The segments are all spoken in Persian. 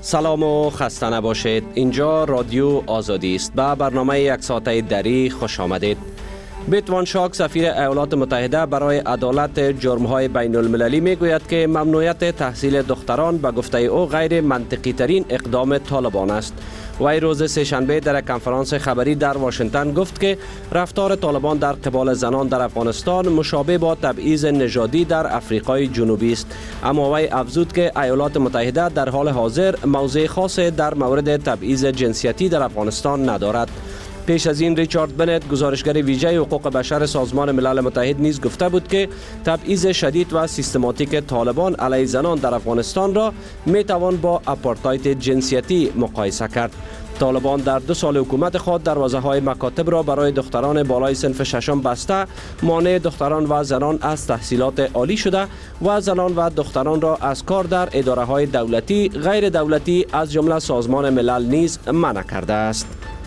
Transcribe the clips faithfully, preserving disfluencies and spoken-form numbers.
سلام و خسته نباشید. اینجا رادیو آزادی است. به برنامه یک ساعته دری خوش آمدید. بیتوان شاک سفیر ایالات متحده برای عدالت جرم‌های بین المللی میگوید که ممنوعیت تحصیل دختران به گفته او غیر منطقی ترین اقدام طالبان است. وی روز سه‌شنبه در کنفرانس خبری در واشنگتن گفت که رفتار طالبان در قبال زنان در افغانستان مشابه با تبعیض نژادی در افریقای جنوبی است. اما وی افزود که ایالات متحده در حال حاضر موضع خاص در مورد تبعیض جنسیتی در افغانستان ندارد. پیش از این ریچارد بنت گزارشگر ویژه حقوق بشر سازمان ملل متحد نیز گفته بود که تبعیض شدید و سیستماتیک طالبان علیه زنان در افغانستان را می توان با آپارتاید جنسیتی مقایسه کرد. طالبان در دو سال حکومت خود دروازه های مکاتب را برای دختران بالای صنف ششم بسته، مانع دختران و زنان از تحصیلات عالی شده و زنان و دختران را از کار در اداره های دولتی، غیر دولتی از جمله سازمان ملل نیز منع کرده است.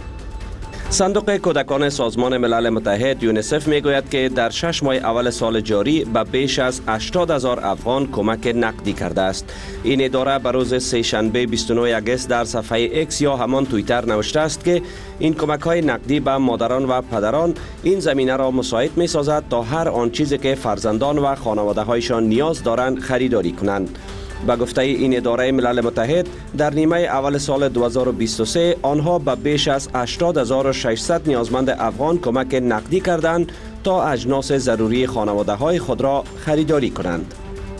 صندوق کودکان سازمان ملل متحد یونیسف میگوید که در شش ماه اول سال جاری به بیش از هشتاد هزار افغان کمک نقدی کرده است. این اداره به روز سه‌شنبه بیست و نه آگوست در صفحه ایکس یا همان توییتر نوشته است که این کمک های نقدی به مادران و پدران این زمینه را مساعد می سازد تا هر آن چیزی که فرزندان و خانواده هایشان نیاز دارند خریداری کنند. به گفته این اداره ملل متحد در نیمه اول سال دو هزار و بیست و سه آنها به بیش از هشتاد هزار و ششصد نیازمند افغان کمک نقدی کردند تا اجناس ضروری خانواده های خود را خریداری کنند.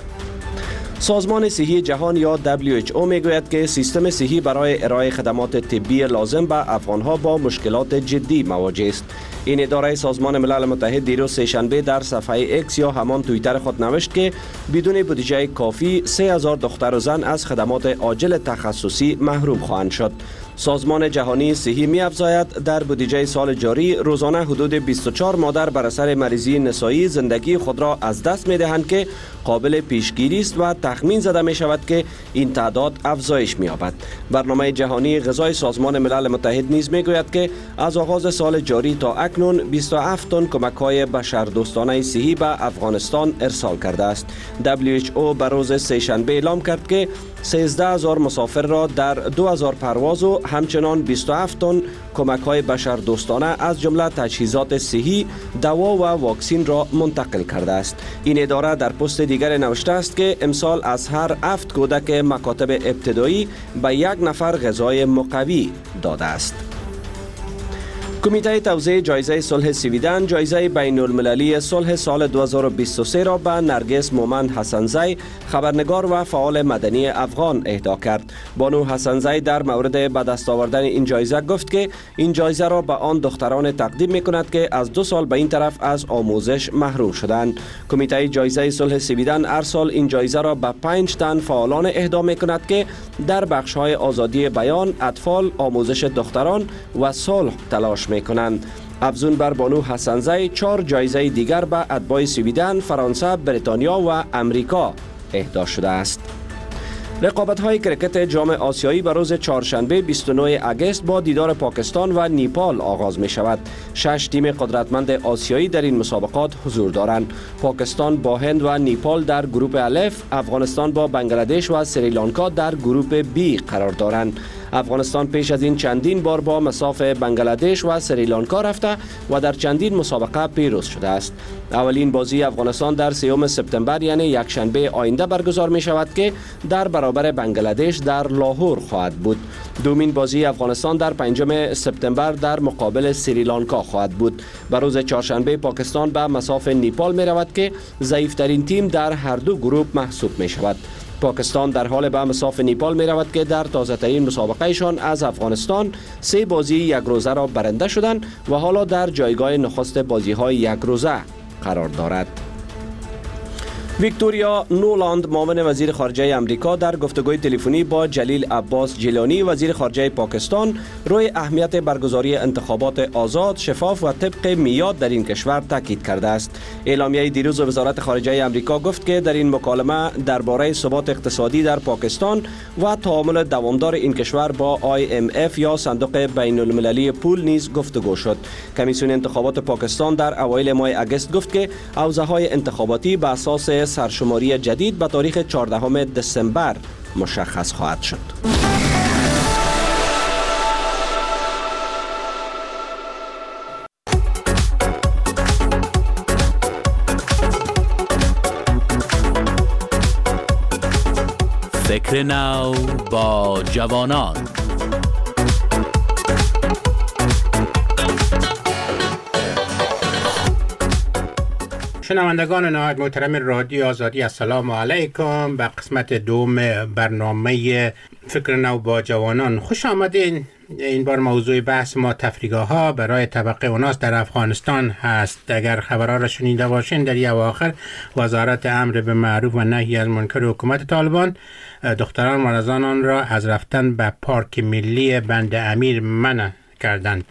سازمان صحی جهان یا دبلیو اچ او میگوید که سیستم صحی برای ارائه خدمات طبی لازم به افغانها با مشکلات جدی مواجه است. این اداره سازمان ملل متحد دیروز سه‌شنبه در صفحه ایکس یا همان توییتر خود نوشت که بدون بودجه کافی سه هزار دختر و زن از خدمات عاجل تخصصی محروم خواهند شد. سازمان جهانی صحی می افزاید در بودجه سال جاری روزانه حدود بیست و چهار مادر بر اثر مریضی نسایی زندگی خود را از دست می دهند که قابل پیشگیری است و تخمین زده می شود که این تعداد افزایش می یابد. برنامه جهانی غذای سازمان ملل متحد نیز می گوید که از آغاز سال جاری تا اکنون بیست و هفت تن کمک های بشردوستانه صحی به افغانستان ارسال کرده است. دبلیو اچ او به روز سه‌شنبه اعلام کرد که سیزده هزار مسافر را در دو هزار پرواز و همچنان بیست و هفت تن کمک های بشردوستانه از جمله تجهیزات صحی، دوا و واکسین را منتقل کرده است. این اداره در پست دیگر نوشته است که امسال از هر هفت کودک مکاتب ابتدایی به یک نفر غذای مقوی داده است. کمیته توزیع جایزه صلح سویدن جایزه بین المللی صلح سال دو هزار و بیست و سه را به نرگس مومن حسنزی خبرنگار و فعال مدنی افغان اهدا کرد. بانو حسنزی در مورد به دست آوردن این جایزه گفت که این جایزه را به آن دختران تقدیم می کند که از دو سال به این طرف از آموزش محروم شدند. کمیته جایزه صلح سویدن هر سال این جایزه را به پنج تن فعالان اهدا می کند که در بخش های آزادی بیان، اطفال، آموزش دختران و صلح تلاش می کنند. افزون بر بانو حسنزی چهار جایزه دیگر به اتباع سویدن، فرانسه، بریتانیا و امریکا اهدا شده است. رقابت‌های کرکت جام آسیایی به روز چهارشنبه بیست و نه آگوست با دیدار پاکستان و نیپال آغاز می شود. شش تیم قدرتمند آسیایی در این مسابقات حضور دارند. پاکستان با هند و نیپال در گروه الف، افغانستان با بنگلادش و سریلانکا در گروه بی قرار دارند. افغانستان پیش از این چندین بار با مصاف بنگلادش و سریلانکا رفته و در چندین مسابقه پیروز شده است. اولین بازی افغانستان در سوم سپتامبر یعنی یک شنبه آینده برگزار می شود که در برابر بنگلادش در لاهور خواهد بود. دومین بازی افغانستان در پنجم سپتامبر در مقابل سریلانکا خواهد بود. به روز چهارشنبه پاکستان به مصاف نیپال می رود که ضعیفترین تیم در هر دو گروه محسوب می شود. پاکستان در حال به مصاف نیپال می رود که در تازه ترین مسابقهشان از افغانستان سه بازی یک روزه را برنده شدند و حالا در جایگاه نخست بازی های یک روزه قرار دارد. ویکتوریا نولاند معاون وزیر خارجه امریکا در گفتگوی تلفنی با جلیل عباس جیلانی وزیر خارجه پاکستان روی اهمیت برگزاری انتخابات آزاد، شفاف و طبق میاد در این کشور تاکید کرده است. اعلامیه دیروز وزارت خارجه امریکا گفت که در این مکالمه درباره ثبات اقتصادی در پاکستان و تعامل دوامدار این کشور با آی ام اف یا صندوق بین المللی پول نیز گفتگو شد. کمیسیون انتخابات پاکستان در اوایل ماه آگوست گفت که حوزه‌های انتخاباتی به اساس سرشماری جدید به تاریخ چهاردهم دسامبر مشخص خواهد شد. فکر نو با جوانان. شنوندگان نهایت محترم رادیو آزادی، السلام علیکم. به قسمت دوم برنامه فکر نو با جوانان خوش آمدین. این بار موضوع بحث ما تفریح‌ها برای طبقه اوناس در افغانستان هست. اگر خبرها را شنیده باشین، در اواخر وزارت امر به معروف و نهی از منکر حکومت طالبان دختران و زنان را از رفتن به پارک ملی بند امیر منع کردند.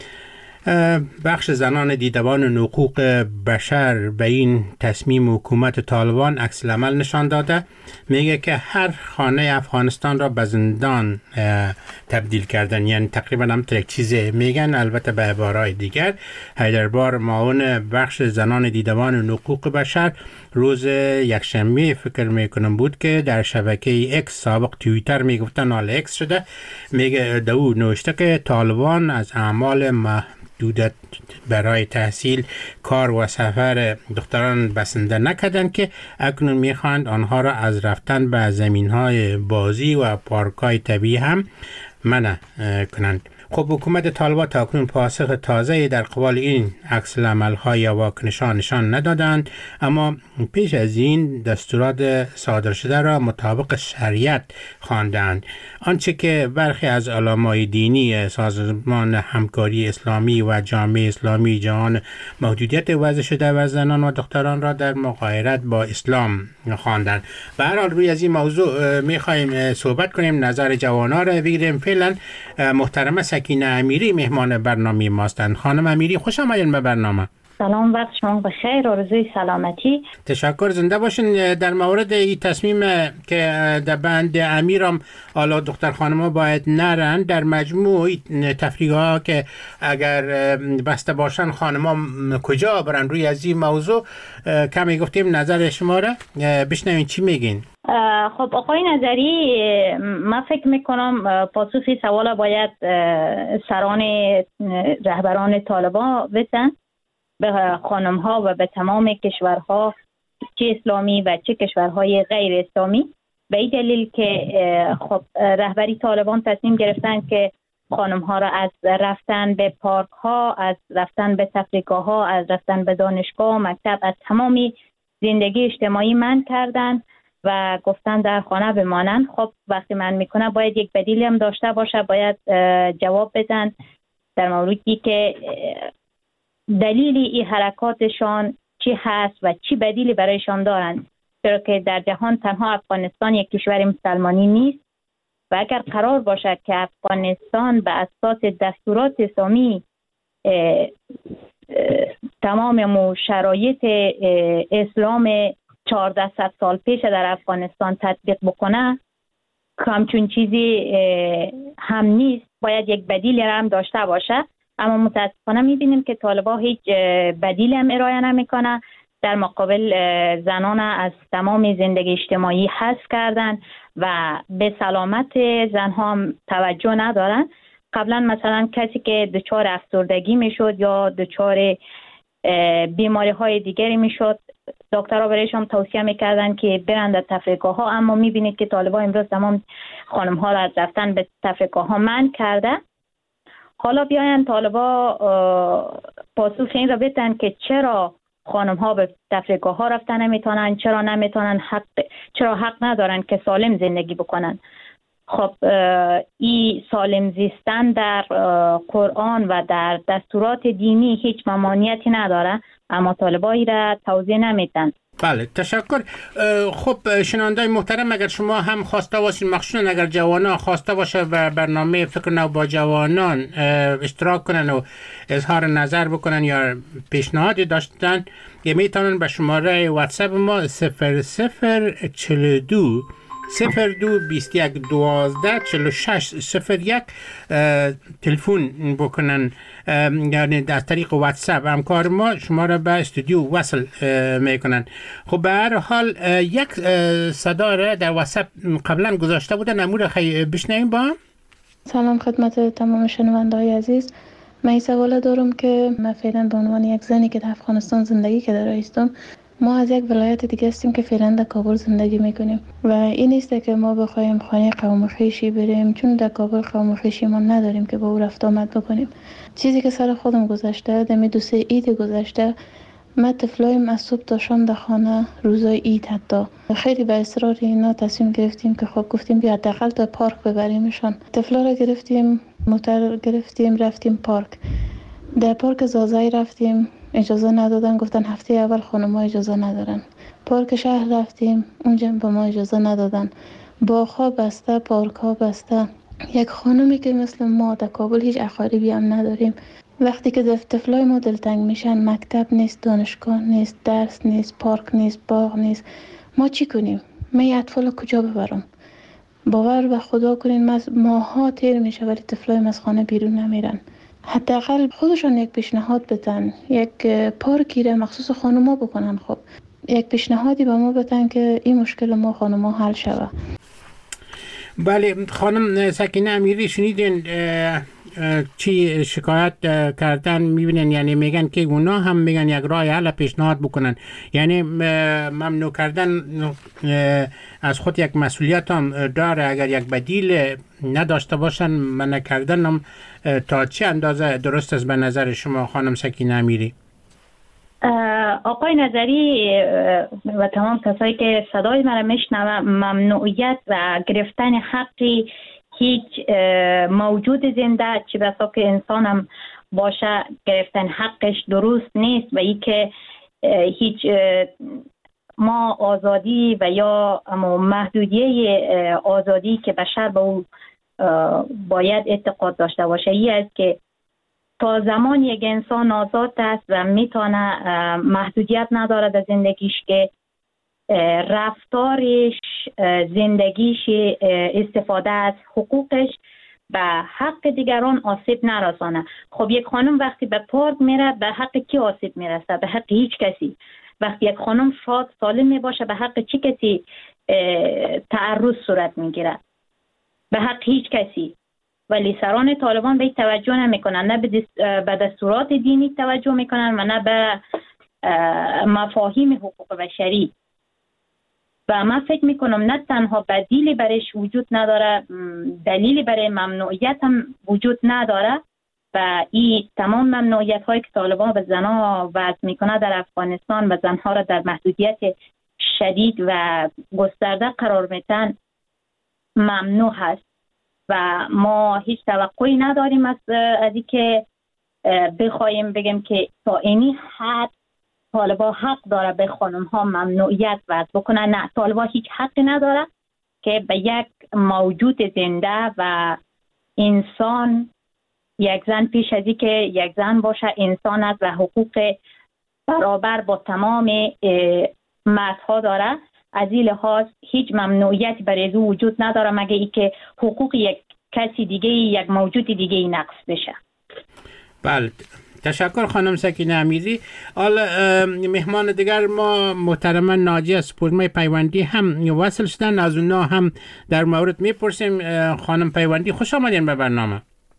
بخش زنان دیدبان حقوق بشر به این تصمیم حکومت طالبان عکس العمل نشان داده. میگه که هر خانه افغانستان را به زندان تبدیل کردن، یعنی تقریبا هم یک چیز میگن. البته به عبارهای دیگر، حیدربار معاون بخش زنان دیدبان حقوق بشر روز یکشنبه فکر میکنم بود که در شبکه اکس، سابق توییتر میگفتن حالا اکس شده، میگه دو نوشته که طالبان از اعمال محدودیت برای تحصیل، کار و سفر دختران بسنده نکردند که اکنون میخواند آنها را از رفتن به زمینهای بازی و پارکهای طبیعی هم منع کنند. خب حکومت طالبان تاکنون پاسخ تازه در قبال این عکس العمل‌ها یا واکنش‌ها نشان ندادند، اما پیش از این دستورات صادر شده را مطابق شریعت خواندند. آنچه که برخی از علمای دینی سازمان همکاری اسلامی و جامعه اسلامی جهان محدودیت وضع شده و زنان و دختران را در مغایرت با اسلام خواندند. به هر حال روی از این موضوع می‌خوایم صحبت کنیم، نظر جوانان را بگیریم. فعلا محترمه سکینه امیری مهمان برنامه ماستند. خانم امیری، خوش آمدین به برنامه. سلام، وقت شما بخیر، آرزوی سلامتی. تشکر، زنده باشین. در مورد این تصمیم که در بند امیرم حالا دختر خانم‌ها باید نرن، در مجموع تفریح‌ها که اگر بسته باشن خانم‌ها کجا برن، روی از این موضوع کمی گفتیم نظر شما را بشنوین چی میگین. خب آقای نظری، من فکر میکنم پاسخ سوال باید سران رهبران طالبان بدن به خانم ها و به تمام کشورها، چه اسلامی و چه کشورهای غیر اسلامی، به این دلیل که خب رهبری طالبان تصمیم گرفتن که خانم ها را از رفتن به پارک ها، از رفتن به تفریحگاه ها، از رفتن به دانشگاه، مکتب، از تمامی زندگی اجتماعی منع کردن و گفتن در خانه بمانند. خب وقتی من میکنه باید یک بدیلی هم داشته باشه، باید جواب بدن در موردی که دلیل این حرکاتشان چی هست و چی بدیلی برایشان دارند، چرا که در جهان تنها افغانستان یک کشور مسلمانی نیست و اگر قرار باشد که افغانستان به اساس دستورات اسلامی تمام شرایط اسلام چهارده سال پیش در افغانستان تطبیق بکنه، همچون چیزی هم نیست، باید یک بدیلی هم داشته باشه. اما متاسفانه میبینیم که طالبان هیچ بدیلی هم ارائه نمیکنه، در مقابل زنان از تمام زندگی اجتماعی حذف کردن و به سلامت زنها هم توجه ندارن. قبلا مثلا کسی که دچار افسردگی میشد یا دچار بیماری های دیگری میشد، دکترها برایشان توصیه میکردن که برن در تفریحگاه ها، اما میبینید که طالبان امروز تمام خانم ها را از رفتن به تفریحگاه ها منع کرده. حالا بیاین طالبا پاسخ این را بدن که چرا خانم ها به تفریحگاه ها رفتن نمیتونن، چرا نمیتونن، حق چرا حق ندارن که سالم زندگی بکنن. خب این سالم زیستن در قرآن و در دستورات دینی هیچ ممانعتی نداره، اما طالبایی را توضیح نمیدن. بله، تشکر. خب شنوندای محترم، اگر شما هم خواسته باشین، مخصوصا اگر جوانان خواسته باشه و برنامه فکر نو با جوانان اشتراک کنن و اظهار نظر بکنن یا پیشنهادی داشتن، میتونن به شماره واتساپ ما صفر صفر چهل و دو صفر دو بیست یک دوازده چهل و شش صفر یک تلفن بکنن، یعنی از طریق واتساپ همکار ما شما را به استودیو وصل میکنن. خب به هر حال یک صدا را در واتساپ قبلا گذاشته بودن، امور خیلی بشنویم با هم. سلام خدمت تمام شنونده های عزیز. من این سوال دارم که من فعلا به عنوان یک زنی که در افغانستان زندگی کرده هستم، ما از یک ولایت دیگه هستیم که فعلا در کابل زندگی میکنیم و این نیست که ما بخوایم خانه قوم خویشی بریم، چون در کابل قوم خویشی ما نداریم که با او رفت آمد بکنیم. چیزی که سر خودم گذشته، دمی دو سه عید گذشته ما طفلایم از صبح تا شام در خانه روزای عید، حتی خیلی به اصرار اینا تصمیم گرفتیم که خب گفتیم بیا حداقل تا پارک ببریمشان. طفلا را گرفتیم، موتور گرفتیم، رفتیم پارک. در پارک زازای رفتیم، اجازه ندادن، گفتن هفته اول خانم‌ها اجازه ندارن. پارک شهر رفتیم، اونجا به ما اجازه ندادن. باغ‌ها بسته، پارک‌ها بسته. یک خانمی که مثل ما در کابل هیچ اقاربی هم نداریم، وقتی که طفلای ما دلتنگ میشن، مکتب نیست، دانشگاه نیست، درس نیست، پارک نیست، باغ نیست، ما چی کنیم؟ من این اطفال کجا ببرم؟ باور به خدا کنین ماها تیر میشه ولی طفلای از خانه بیرون نمیرن. حداقل خودشان یک پیشنهاد بدن، یک پارکی را مخصوص خانوما بکنن. خب یک پیشنهادی به ما بدن که این مشکل ما خانوما حل شود. بله خانم سکینه امیری، شنیدین چی شکایت کردن؟ میبینن یعنی میگن که اونا هم میگن یک راه حل پیشنهاد بکنن، یعنی ممنوع کردن از خود یک مسئولیت هم داره. اگر یک بدیل نداشته باشن منع کردن هم تا چه اندازه درست است به نظر شما خانم سکینه امیری؟ آقای نظری و تمام کسایی که صدای مرا میشنوه، ممنوعیت و گرفتن حقی هیچ موجود زنده، چه بسا که انسان هم باشه، گرفتن حقش درست نیست و ای که هیچ ما آزادی و یا محدودیه آزادی که بشر به اون باید اعتقاد داشته باشه ای است که تا زمان یک انسان آزاد است و میتونه محدودیت نداره در زندگیش که رفتارش، زندگیش، استفاده از حقوقش به حق دیگران آسیب نرسانه. خب یک خانم وقتی به پارک میره به حق کی آسیب میرسه؟ به حق هیچ کسی. وقتی یک خانم شاد سالم میباشه به حق چی کسی تعرض صورت میگیره؟ به حق هیچ کسی. ولی سران طالبان به این توجه نمیکنن، نه به دستورات دینی توجه میکنن و نه به مفاهیم حقوق بشری. و من فکر میکنم نه تنها بدیلی برش وجود نداره، دلیلی برای ممنوعیت هم وجود نداره و این تمام ممنوعیت هایی که طالبان به زنها وضع میکنه در افغانستان و زنها را در محدودیت شدید و گسترده قرار میدن ممنوع هست و ما هیچ توقعی نداریم از از اینکه بخوایم بگیم که تا اینی حد طالبا حق داره به خانم ها ممنوعیت وضع بکنه. نه، طالبا هیچ حقی نداره که به یک موجود زنده و انسان، یک زن پیش از این که یک زن باشه انسان است و حقوق برابر با تمام مردها داره، از این لحاظ هیچ ممنوعیتی برای او وجود نداره مگه ای که حقوق یک کسی دیگه، یک موجود دیگه نقض بشه. بله، تشکر خانم سکینه امیری. حالا مهمان دیگر ما محترم ناجی از سپوږمۍ پیوندی هم وصل شدن، از اونا هم در مورد میپرسیم. خانم پیوندی خوش آمدین به برنامه.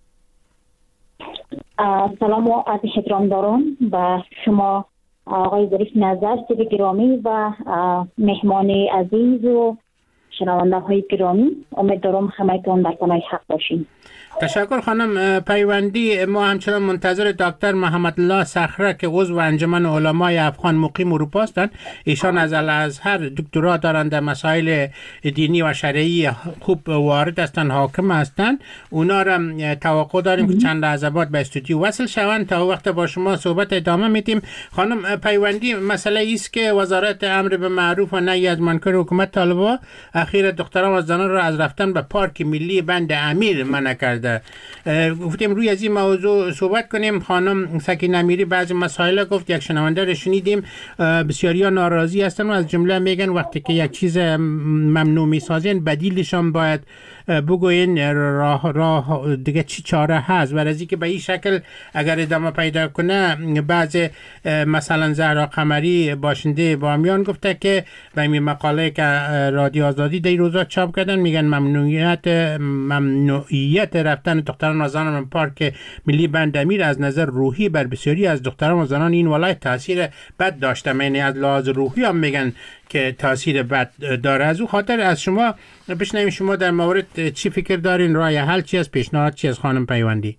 سلام و از احترام دارم به شما آقای ظریف نظر سید گرامی و مهمان عزیز و شنونده های گرامی. امیدوارم همه‌تون در پناه حق باشین. تشکر خانم پیوندی. ما همچنان منتظر دکتر محمد الله صخره که عضو انجمن علمای افغان مقیم اروپا هستند. ایشان از الازهر دکترا دارند، در مسائل دینی و شرعی خوب وارد هستند، حاکم هستند. اونا را توقع داریم که چند لحظه بعد به استودیو وصل شوند. تا وقت با شما صحبت ادامه میدیم. خانم پیوندی، مسئله ایست که وزارت امر به معروف و نهی از منکر حکومت طالبان اخیر دختران و زنان را از رفتن به پارک ملی بند امیر منع کرده. گفتیم روی از این موضوع صحبت کنیم. خانم سکینه امیری بعضی مسائل گفت، یک شنونده رو شنیدیم بسیاریا ناراضی هستن و از جمله میگن وقتی که یک چیز ممنوع میسازین بدیلشان باید بگوین راه راه دیگه چی چاره هست. و از اینکه به این شکل اگر ادامه پیدا کنه، بعض مثلا زهرا قمری باشنده بامیان گفته که به این مقاله که رادیو آزادی آزادی در روزا چاپ کردن، میگن ممنوعیت ممنوعیت رفتن دختران و زنان به پارک ملی بندامیر از نظر روحی بر بسیاری از دختران و زنان این ولایت تاثیر بد داشته. یعنی از لحاظ روحی هم میگن که تاثیر بد داره. از او خاطر از شما بشنویم شما در مورد چی فکر دارین، راه حل چی است، پیشنهاد چی است خانم پیوندی؟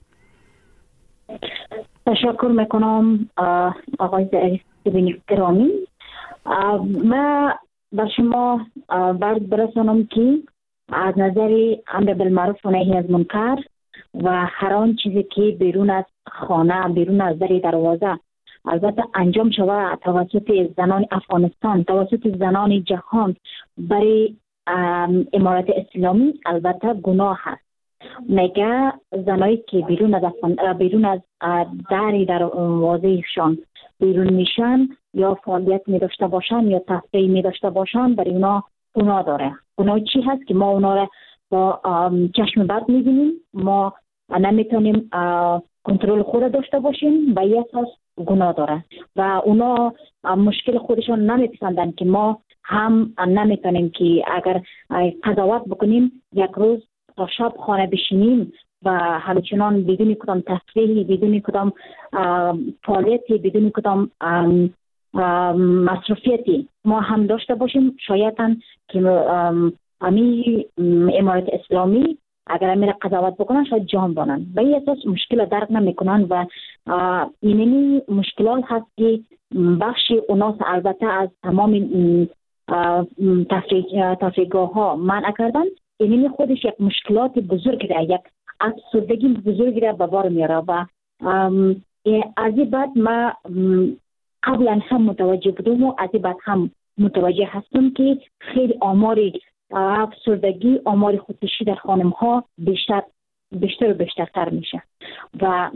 تشکر میکنم آقای ظریف گرامی. من بر شما برد برسانم که از نظر امر بالمعروف و نهی از منکر و هر آن چیزی که بیرون از خانه، بیرون از در دروازه البته انجام شود توسط زنان افغانستان، توسط زنان جهان برای امارت اسلامی، البته گناه هست. میگه زنایی که بیرون از بیرون از در دروازهشان بیرون میشن یا فعالیت می داشته باشن یا تفریح می داشته باشن، برای اونا گناه داره. گناه چی هست که ما اونا را با چشم بد میبینیم، ما نمیتونیم کنترل خود داشته باشیم، به این اساس گناه داره و اونا مشکل خودشان نمیپسندن که ما هم نمیتونیم که اگر قضاوت بکنیم یک روز تا شب خانه بشینیم و همچنان بدون کدام تفریحی، بدون کدام فعالیتی، بدون کدام مصرفیتی ما هم داشته باشیم. شایداً که امی امارت اسلامی اگر امیر قضاوت بکنن شاید جان بانن، به این اساس مشکل درک نمیکنن و اینمی مشکلات هست که بخشی اوناس البته از تمام تفریحگاه ها منع کردن. اینمی خودش یک مشکلات بزرگ را، یک افسردگی بزرگ را به بار میاره و از این بعد ما قبلا هم متوجه بودم و از این بعد هم متوجه هستم که خیلی آماری افسردگی، آمار خودکشی در خانم ها بیشتر بیشتر و بیشترتر میشه و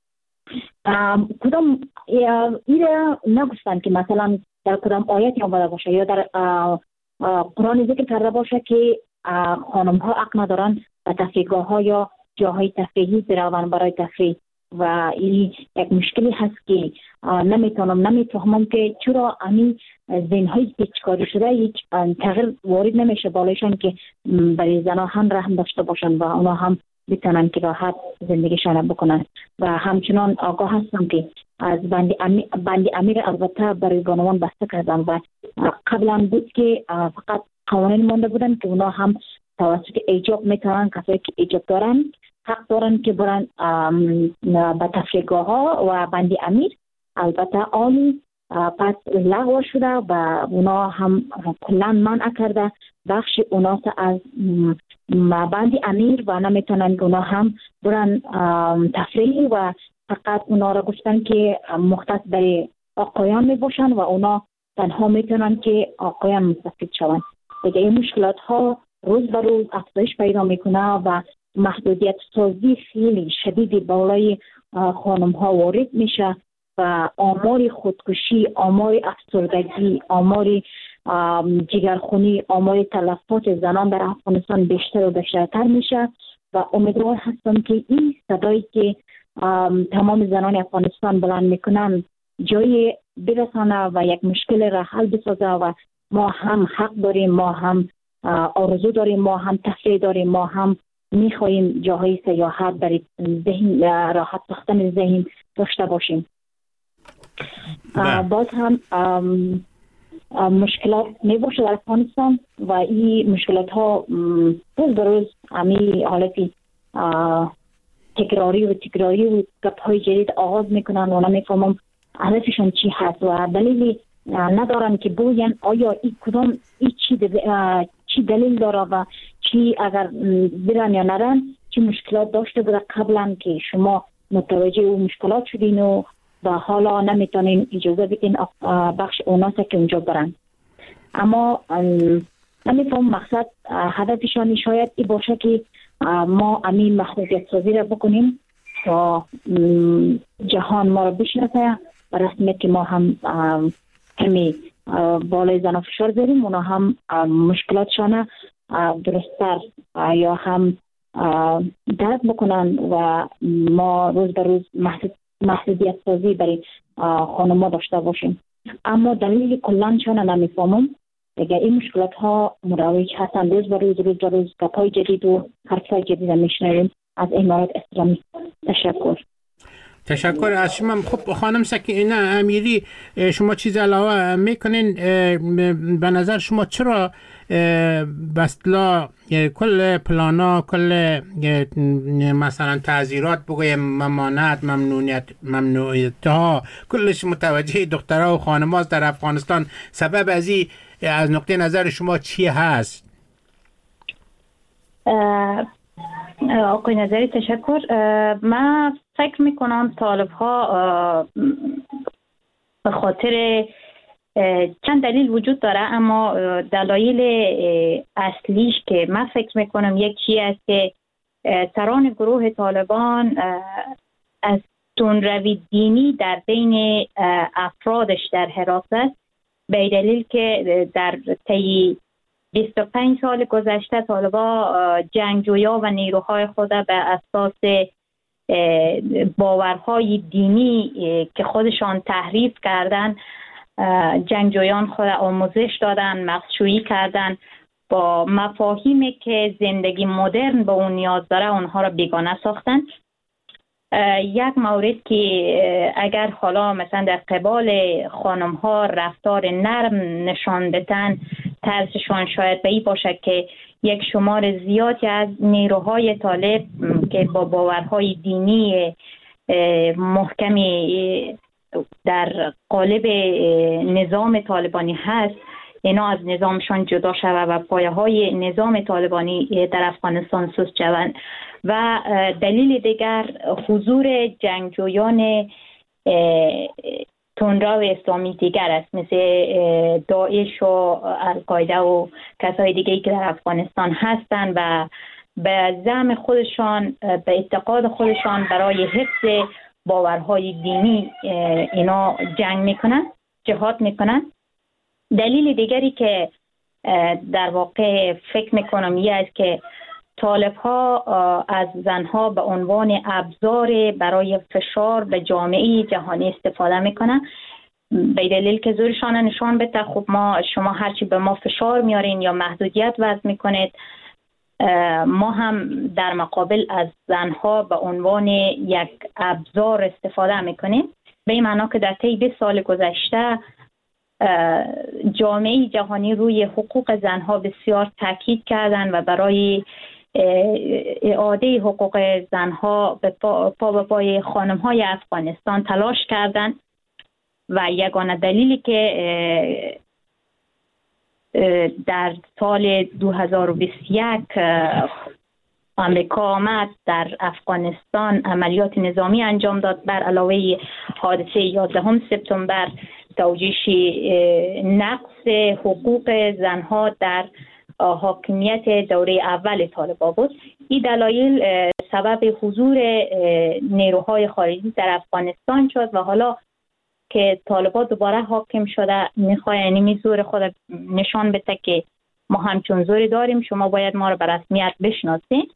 کدام ایره نگفتن که مثلا در کدام آیتی آمده باشه یا در قرآن ذکر کرده باشه که خانم ها حق ندارن و تفریحگاه ها یا جاهای تفریحی بروند برای تفریح و این یک مشکلی هست که نمیتونم نمیفهمم که چرا همین ذهن‌های پیچکاری شده هیچ تغییر وارد نمیشه بالایشان که برای زنها هم رحم داشته باشن و اونا هم بتونن که راحت زندگیشان بکنن و همچنان آگاه هستم که از بند امیر, بند امیر البته برای بانوان بسته کردن و قبلا بود که فقط قوانین مانده بودن که اونا هم توسط ایجاب میتونن، کسایی که ایجاب دارن حق دارن که برن به تفریحگاه ها و بند امیر البته آنی پس لغو شده و اونا هم کلان منع کرده بخش اونا از بند امیر و نمیتونن که اونا هم برن تفریح و فقط اونا را گفتن که مختص برای آقایان می باشن و اونا تنها میتونن که آقایان مستفید شوند. دیگه این مشکلات ها روز به روز افزایش پیدا میکنه و محدودیت سازی خیلی شدیدی بالای خانم ها وارد میشه و آمار خودکشی، آمار افسردگی، آمار جگرخونی، آمار تلفات زنان در افغانستان بیشتر و بیشترتر میشه و امیدوار هستم که این صدایی که تمام زنان افغانستان بلند میکنن جای برسانه و یک مشکل را حل بسازه و ما هم حق داریم، ما هم آرزو داریم، ما هم تفریح داریم، ما هم میخواییم جاهای سیاحت برای ذهن راحت ساختن ذهن داشته باشیم. باز هم مشکلات می باشه در افغانستان و این مشکلات ها روز به روز همی حالتی تکراری و تکراری و گپ های جدید آغاز میکنن و نمیفهمم هدفشون چی هست و دلیلی ندارن که بگوین آیا این کدام این چی, چی دلیل داره و چی اگر برن یا نرن چی مشکلات داشته بوده قبلا که شما متوجه او مشکلات شدین و و حالا نمیتونین اجازه بدین بخش اوناسه که اونجا برن. اما نمیفهم مقصد هدفشانی شاید ای باشه که ما امین محدودیت سازی را بکنیم تا جهان ما را بشناسه و رسمیت که ما هم همی بالای زن و فشار داریم اونا هم مشکلاتشان درستر یا هم درک بکنن و ما روز به روز محدود محدودیت سازی برای خانم‌ها داشته باشیم. اما دلیل کلانشان نمیفهمم دیگه این مشکلات ها مروج هستند. روز به روز روز به روز گپ‌های جدید و حرف‌های جدید میشنویم از امارات اسلامی. تشکر. تشکر از شما. خب خانم سکینه امیری، شما چیز علاوه میکنین؟ به نظر شما چرا بسلا کل پلانا، کل مثلا تعذیرات بگویم، ممانعت، ممنوعیت ممنوعیت ها کلش متوجه دخترها و خانم‌هاست در افغانستان؟ سبب از این از نقطه نظر شما چی هست؟ آقای نظری تشکر. من فکر میکنم طالب ها به خاطر چند دلیل وجود داره، اما دلایل اصلیش که من فکر میکنم یکی است که سران گروه طالبان از تندروی دینی در بین افرادش در هرات است، به دلیل که در طی بیست و پنج سال گذشته طالبا جنگجویا و نیروهای خود به اساس باورهای دینی که خودشان تحریف کردن، جنگجویان خود آموزش دادن، مغزشویی کردن، با مفاهیمی که زندگی مدرن به اون نیاز داره اونها را بیگانه ساختن. یک مورد که اگر حالا مثلا در قبال خانم ها رفتار نرم نشان بدن، ترسشان شاید به این باشه که یک شمار زیادی از نیروهای طالب که با باورهای دینی محکمی در قالب نظام طالبانی هست، اینا از نظامشان جدا شوه و پایه های نظام طالبانی در افغانستان سست شوند. و دلیل دیگر حضور جنگجویان تندرو اسلامی دیگر است، مثل داعش و القاعده و کسای دیگری که در افغانستان هستند و به زعم خودشان، به اعتقاد خودشان برای حفظ باورهای دینی اینا جنگ میکنن، جهاد میکنن. دلیل دیگری که در واقع فکر میکنم یه است که طالب ها از زنها به عنوان ابزار برای فشار به جامعه جهانی استفاده میکنن، به دلیل که زورشان نشان بده خب ما شما هرچی به ما فشار میارین یا محدودیت وضع میکنید، ما هم در مقابل از زنها به عنوان یک ابزار استفاده میکنیم. به این معنا که در طی بیست سال گذشته جامعه جهانی روی حقوق زنها بسیار تاکید کردن و برای اعاده حقوق زنها به پا, پا به پای خانم‌های افغانستان تلاش کردند و یگانه دلیلی که در سال دو هزار و بیست و یک آمریکا آمد در افغانستان عملیات نظامی انجام داد، بر علاوه حادثه یازدهم سپتامبر توجیش نقص حقوق زنها در حاکمیت دوره اول طالبان بود. این دلایل سبب حضور نیروهای خارجی در افغانستان شد و حالا که طالبان دوباره حاکم شده میخواد یعنی زور خود نشان بده که ما همچون زوری داریم، شما باید ما رو به رسمیت بشناسید.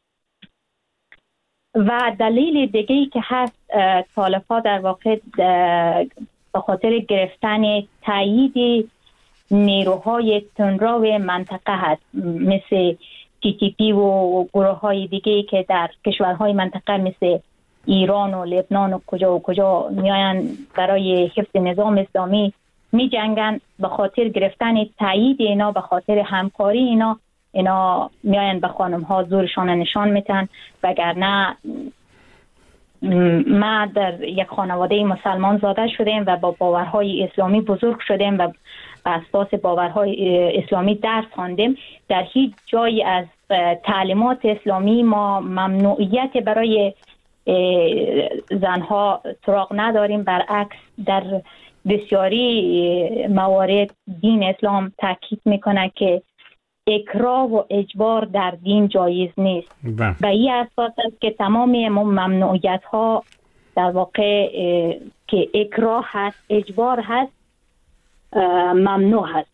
و دلیل دیگه‌ای که هست طالبان در واقع به خاطر گرفتن تایید نیروهای تندرو منطقه هست، مثل تی تی پی و گروه های دیگه که در کشورهای منطقه مثل ایران و لبنان و کجا و کجا میاین برای حفظ نظام اسلامی می جنگن. به خاطر گرفتن تایید اینا، به خاطر همکاری اینا اینا میاین به خانم ها زورشان نشان میتن. وگرنه ما در یک خانواده مسلمان زاده شدیم و با باورهای اسلامی بزرگ شدیم و اساس باورهای اسلامی درس خواندیم. در هیچ جایی از تعلیمات اسلامی ما ممنوعیت برای زنها سراغ نداریم، برعکس در بسیاری موارد دین اسلام تاکید میکنه که اکراه و اجبار در دین جایز نیست. و این اساس است که تمام ممنوعیت ها در واقع که اکراه هست، اجبار هست، ممنوع هست.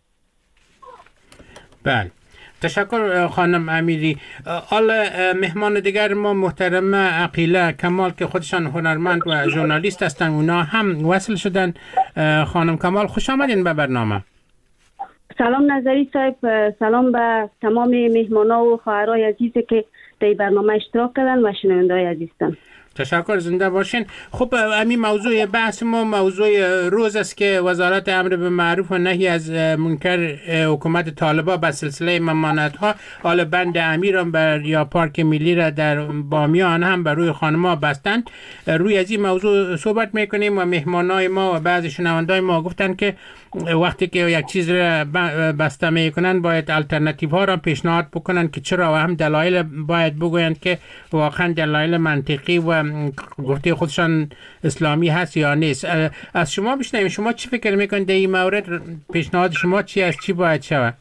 بله، تشکر خانم امیری. حالا مهمان دیگر ما محترم عقیله کمال که خودشان هنرمند و ژورنالیست هستند، اونا هم وصل شدن. خانم کمال خوش آمدین به برنامه. سلام نظری صاحب، سلام به تمام مهمانا و خواهرای عزیزی که در برنامه اشتراک کردن و شنونده‌های عزیزم. تشکر، زنده باشین. خب همین موضوع بحث ما موضوع روز است که وزارت امر به معروف و نهی از منکر حکومت طالبان به سلسله ممانعت‌ها حال بند امیر هم بر یا پارک ملی را در بامیان هم بر روی خانم‌ها بستند. روی از این موضوع صحبت میکنیم و مهمانای ما و بعضی شنونده‌های ما گفتن که وقتی که یک چیز را بسته میکنن باید الटरनेटिव ها را پیشنهاد بکنن که چرا و هم دلایل باید بگویند که واقعا دلایل منطقی و گفته خودشان اسلامی هست یا نیست. از شما بشنویم، شما چی فکر میکنید در این مورد؟ پیشنهاد شما چی است؟ چی باید شود؟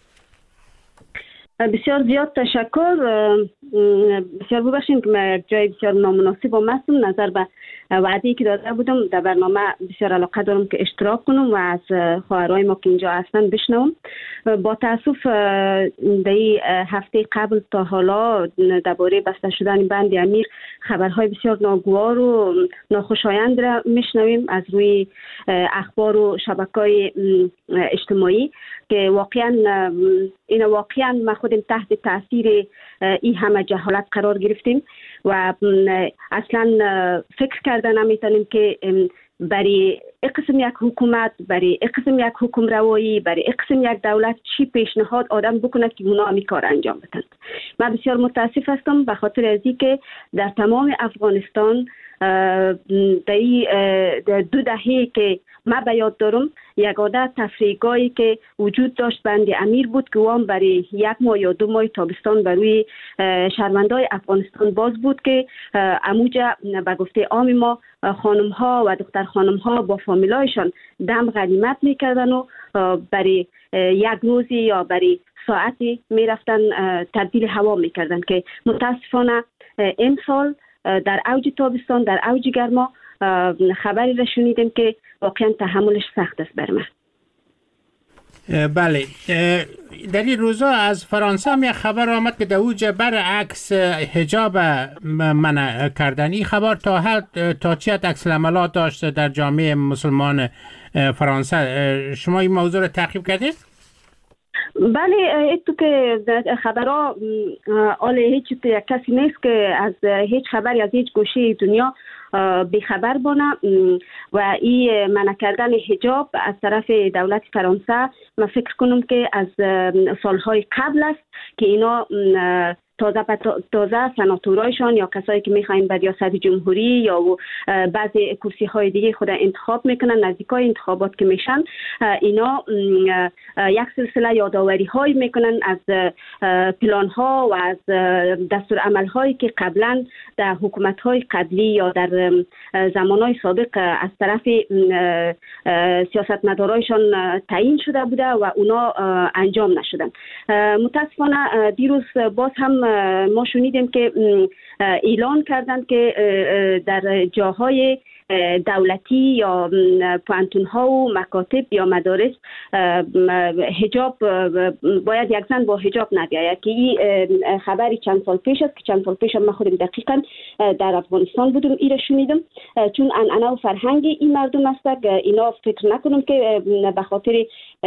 بسیار زیاد تشکر. بسیار ببخشید که من جای بسیار نامناسب و هستم. نظر به وعده‌ای که داده بودم در برنامه بسیار علاقه دارم که اشتراک کنم و از خواهرای ما که اینجا هستن بشنوم. با تاسف در هفته قبل تا حالا درباره بسته شدن بند امیر خبرهای بسیار ناگوار و ناخوشایند را میشنویم از روی اخبار و شبکه‌های اجتماعی که واقعا این واقعا ما خودم تحت تاثیر این همه جهالت قرار گرفتیم و اصلا فکر کردن نمیتونیم که برای اقسم یک حکومت، برای اقسم یک حکم روایی، برای اقسم یک دولت چی پیشنهاد آدم بکنه که اونا همی کار انجام بدن. من بسیار متاسف هستم به خاطر از اینکه در تمام افغانستان در دو دهه که من به یاد دارم یگانه تفریحگاهی که وجود داشت بند امیر بود که وام برای یک ماه یا دو ماه تابستان بروی شهروندای افغانستان باز بود که اموجه به گفته عام ما خانم ها و دختر خانم ها با فامیلایشان دم غنیمت میکردن و برای یک روزی یا برای ساعتی میرفتن تبدیل هوا میکردن که متاسفانه این سال در اوج تابستان در اوج گرما خبری را شنیدیم که واقعا تحملش سخت است بر من. بله، در این روزا از فرانسه هم یک خبر آمد که در اوج برعکس حجاب منع کردن. این خبر تا حد تا چه حد عکس العملات داشته در جامعه مسلمان فرانسه؟ شما این موضوع را تعقیب کردید؟ بله، تو که خبرها آل هیچ کسی نیست که از هیچ خبری از هیچ گوشه دنیا بیخبر بانه و این منع کردن حجاب از طرف دولت فرانسه من فکر کنم که از سالهای قبل است که اینا تازه تازه سناتورایشان یا کسایی که میخواین به ریاست جمهوری یا بعضی کرسی های دیگه خود انتخاب میکنن نزدیکای انتخابات که میشن اینا یک سلسله یادآوری های میکنن از پلان ها و از دستور عمل هایی که قبلا در حکومت های قبلی یا در زمان های سابق از طرف سیاستمدارایشان تعیین شده بوده و اونا انجام نشدن. متاسفانه دیروز باز هم ما شنیدیم که اعلان کردند که در جاهای دولتی یا پانتون ها و مکاتب یا مدارس حجاب باید یک زن با حجاب نبیاید که این خبری چند سال پیش است که چند سال پیش من خودم دقیقا در افغانستان بودم ایره شنیدم، چون انعنه و فرهنگ این مردم است. اینا فکر نکنم که به خاطر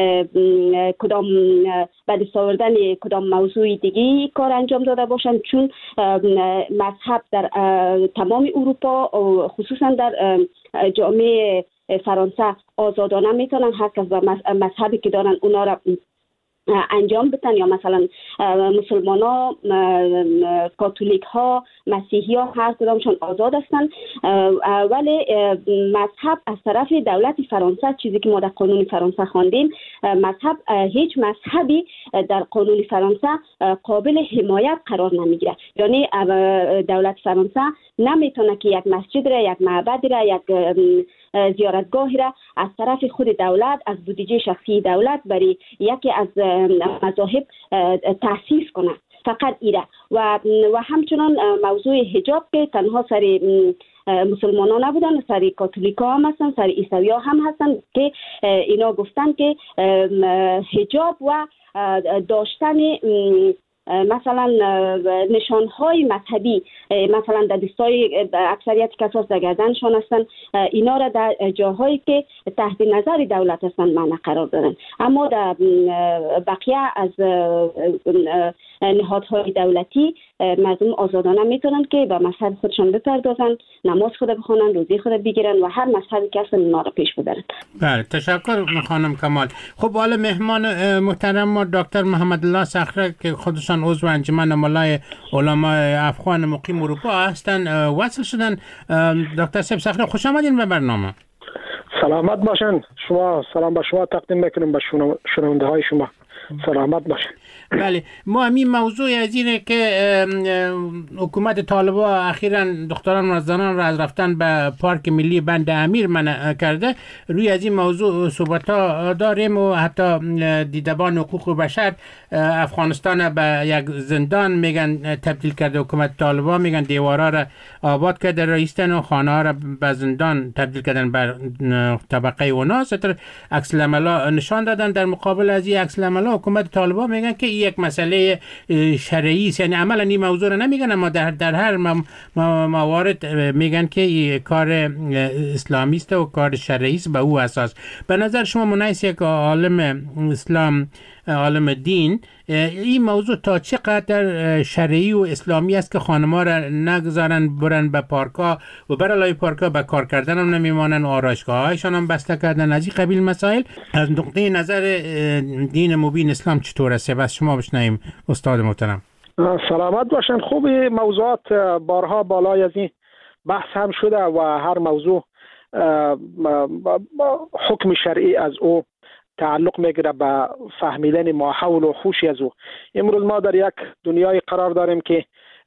کدام به دست آوردن کدام موضوع دیگه کار انجام داده باشند، چون مذهب در تمام اروپا خصوصا در جامعه فرانسه آزادانه میتونن هر کس با مذهبی که دارن اونا را انجام بدن، یا مثلا مسلمان ها، کاتولیک ها، مسیحی ها هر کدامشون آزاد هستن، ولی مذهب از طرف دولت فرانسه، چیزی که ما در قانون فرانسه خواندیم، مذهب هیچ مذهبی در قانون فرانسه قابل حمایت قرار نمیگیره. یعنی دولت فرانسه نمیتونه که یک مسجد را، یک معبد را، یک زیارتگاهی را از طرف خود دولت از بودجه شخصی دولت برای یکی از مذاهب تأسیس کنه، فقط ایره. و و همچنان موضوع حجاب که تنها سر مسلمان ها نبودن، سر کاتولیک ها هم هستن، سر عیسوی ها هم هستن که اینا گفتن که حجاب و داشتن مثلا نشانهای مذهبی مثلا در دستای اکثریت کساس در گردنشان هستند، اینا را در جاهایی که تحت نظر دولت هستند معنی قرار دارن. اما در بقیه از نهادهای دولتی مردم آزادانه میتونن که به مذهب خودشان بپردازن، نماز خود بخونن، روزی خود بگیرن و هر مذهبی که هستن اونا را پیش ببرن. بله، تشکر خانم کمال. خب حالا مهمان محترم ما دکتر محمد الله صخره که خودشان عضو انجمن ملای علمای افغان مقیم اروپا هستن وصل شدن. دکتر صاحب صخره خوش آمدین به برنامه. سلامت باشن. شما سلام به شما تقدیم میکنیم، به شنونده های شما. سلامت باشن. بله، ما همین موضوع از اینه که حکومت طالبان اخیراً دختران و زنان را از رفتن به پارک ملی بند امیر منع کرده. روی از این موضوع صحبت ها داریم و حتی دیدبان حقوق بشر افغانستان به یک زندان میگن تبدیل کرده حکومت طالبان، میگن دیوارا را آباد کرده رئیستن و خانه ها را به زندان تبدیل کردن بر طبقه اونا. ستر عکس العملا نشان دادن. در مقابل از این عکس العملا حکومت طالبان میگن که یک مسئله شرعی است، یعنی عملا این موضوع رو نمیگن اما در در هر موارد میگن که این کار اسلامی است و کار شرعی است به او اساس. به نظر شما منیس یک عالم اسلام، عالم دین، این موضوع تا چه قدر شرعی و اسلامی است که خانم‌ها را نگذارن برن به پارک‌ها و برای پارک‌ها به کار کردن هم نمیمانن و آرایشگاه‌هایشان هم بسته کردن؟ از این قبیل مسائل از نقطه نظر دین مبین اسلام چطور است؟ بس شما بشنویم استاد محترم. سلامت باشن. خوب، موضوعات بارها بالای از این بحث هم شده و هر موضوع حکم شرعی از او تعلق میگیره به فهمیدن ما حول و خوشی از او. امروز ما در یک دنیای قرار داریم که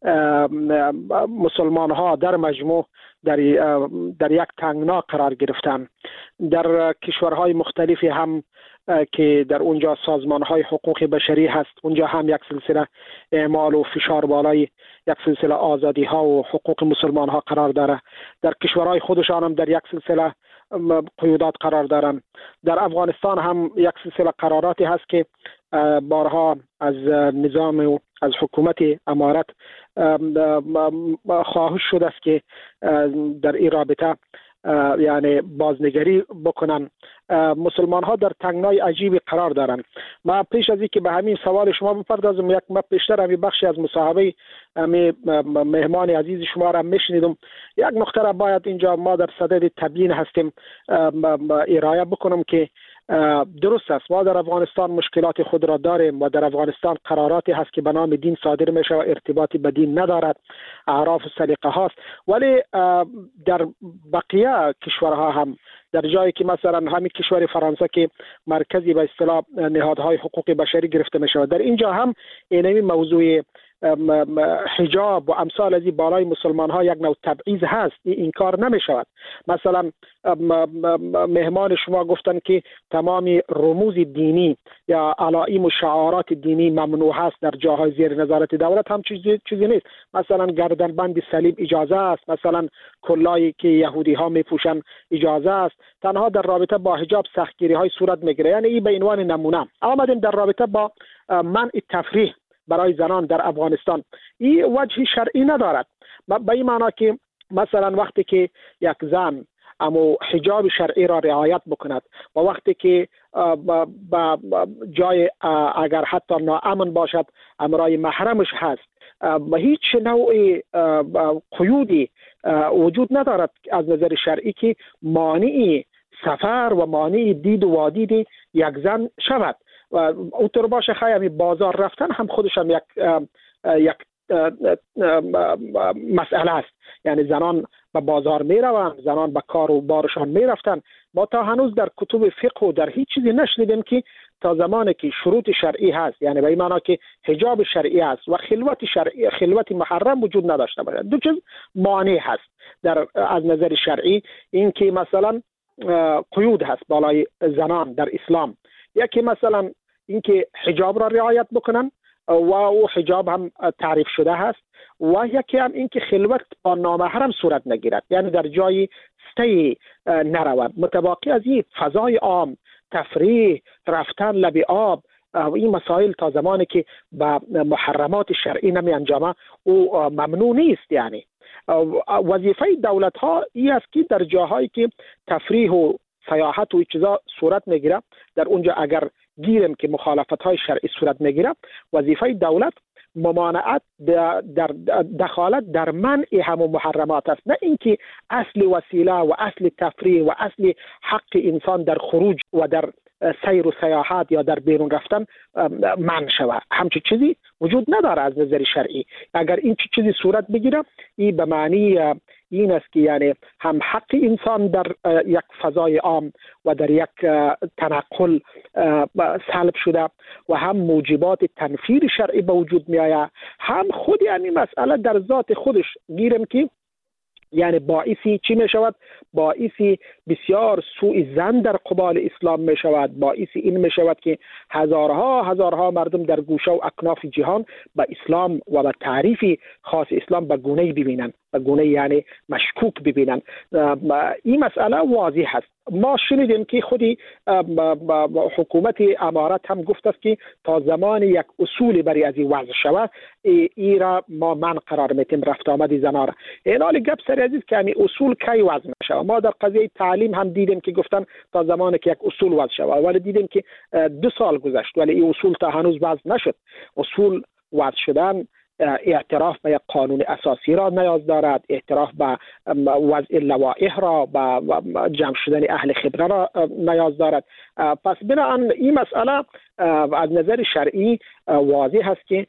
مسلمان ها در مجموع در در یک تنگنا قرار گرفتن. در کشورهای مختلفی هم که در اونجا سازمان های حقوق بشری هست، اونجا هم یک سلسله اعمال و فشار بالای یک سلسله آزادی ها و حقوق مسلمان ها قرار داره. در کشورهای خودشان هم در یک سلسله قیودات قرار دارن. در افغانستان هم یک سلسله قراراتی هست که بارها از نظام و از حکومت امارت خواهش شده است که در این رابطه یعنی بازنگری بکنن. مسلمان ها در تنگنای عجیبی قرار دارن. ما پیش از اینکه به همین سوال شما بپردازم، یک ما پیشتر همین بخشی از مصاحبه همین مهمان عزیز شما را میشنیدم. یک نکته را باید اینجا ما در صدد تبیین هستیم ارائه بکنم که درست است. ما در افغانستان مشکلات خود را داریم و در افغانستان قراراتی هست که به نام دین صادر میشه و ارتباطی به دین ندارد، اعراف و سلیقه هاست. ولی در بقیه کشورها هم در جایی که مثلا همین کشور فرانسه که مرکزی به اصطلاح نهادهای حقوق بشری گرفته میشه، در اینجا هم اینمی موضوع حجاب و امثال از این بالای مسلمان ها یک نوع تبعیض هست. این کار نمی شود. مثلا مهمان شما گفتن که تمام رموز دینی یا علائم و شعارات دینی ممنوع هست در جاهای زیر نظارت دولت، هم چیزی چیزی نیست. مثلا گردنبند صلیب اجازه است، مثلا کلایی که یهودی ها میپوشن اجازه است. تنها در رابطه با حجاب سختگیری های صورت میگیره. یعنی این به عنوان نمونه. آمدیم در رابطه با منع تفریح برای زنان در افغانستان، این وجه شرعی ندارد. به این معنی که مثلا وقتی که یک زن اما حجاب شرعی را رعایت بکند و وقتی که با جای اگر حتی ناامن باشد امرای محرمش هست و هیچ نوع قیودی وجود ندارد از نظر شرعی که مانع سفر و مانع دید و وادید یک زن شود. و اونطور باشه خیلی بازار رفتن هم خودش هم یک یک مسئله است. یعنی زنان به بازار می روند، زنان به کار و بارشان می رفتن. ما تا هنوز در کتب فقه و در هیچ چیزی نشنیدیم که تا زمانی که شروط شرعی هست، یعنی به این معنی که حجاب شرعی هست و خلوت شرعی خلوت محرم وجود نداشته باشه. دو چیز مانع هست در از نظر شرعی، این که مثلا قیود هست بالای زنان در اسلام. یکی مثلا اینکه حجاب را رعایت بکنن و او حجاب هم تعریف شده هست، و یکی هم اینکه خلوت با نامحرم صورت نگیرد، یعنی در جای ستی نروند. متباقی از این فضای عام، تفریح، رفتن لب آب، این مسائل تا زمانی که به محرمات شرعی نمی انجامه او ممنوع نیست. یعنی وظیفه دولت ها این است که در جاهایی که تفریح و سیاحت و چیزا صورت میگیره، در اونجا اگر گیرم که مخالفت های شرعی صورت میگیره، وظیفه دولت ممانعت در دخالت در منع همون محرمات است، نه اینکه اصل وسیله و اصل تفریح و اصل حق انسان در خروج و در سیر و سیاحت یا در بیرون رفتن منع شود. همچین چیزی وجود نداره از نظر شرعی. اگر این چیزی صورت بگیره، این به معنی این است که یعنی هم حق انسان در یک فضای عام و در یک تنقل سلب شده و هم موجبات تنفیر شرعی به وجود می آید، هم خود یعنی مسئله در ذات خودش گیرم که یعنی باعثی چی می شود؟ باعثی بسیار سوء ظن در قبال اسلام می شود. باعثی این می شود که هزارها هزارها مردم در گوشه و اکناف جهان به اسلام و به تعریف خاص اسلام به گونه‌ای ببینند، به گونه یعنی مشکوک ببینند. این مسئله واضح است. ما شنیدیم که خودی حکومت امارت هم گفت است که تا زمان یک اصول برای از این وضع شود، ای را ما من قرار میتیم رفت آمد زنا را. این حال گپ سر عزیز که همین اصول کی وضع میشه. ما در قضیه تعلیم هم دیدیم که گفتن تا زمانی که یک اصول وضع شود، ولی دیدیم که دو سال گذشت ولی این اصول تا هنوز وضع نشد. اصول وضع شدن اعتراف به یک قانون اساسی را نیاز دارد، اعتراف به وضع لوائح را، به جمع شدن اهل خبره را نیاز دارد. پس بنابراین این مسئله از نظر شرعی واضح است که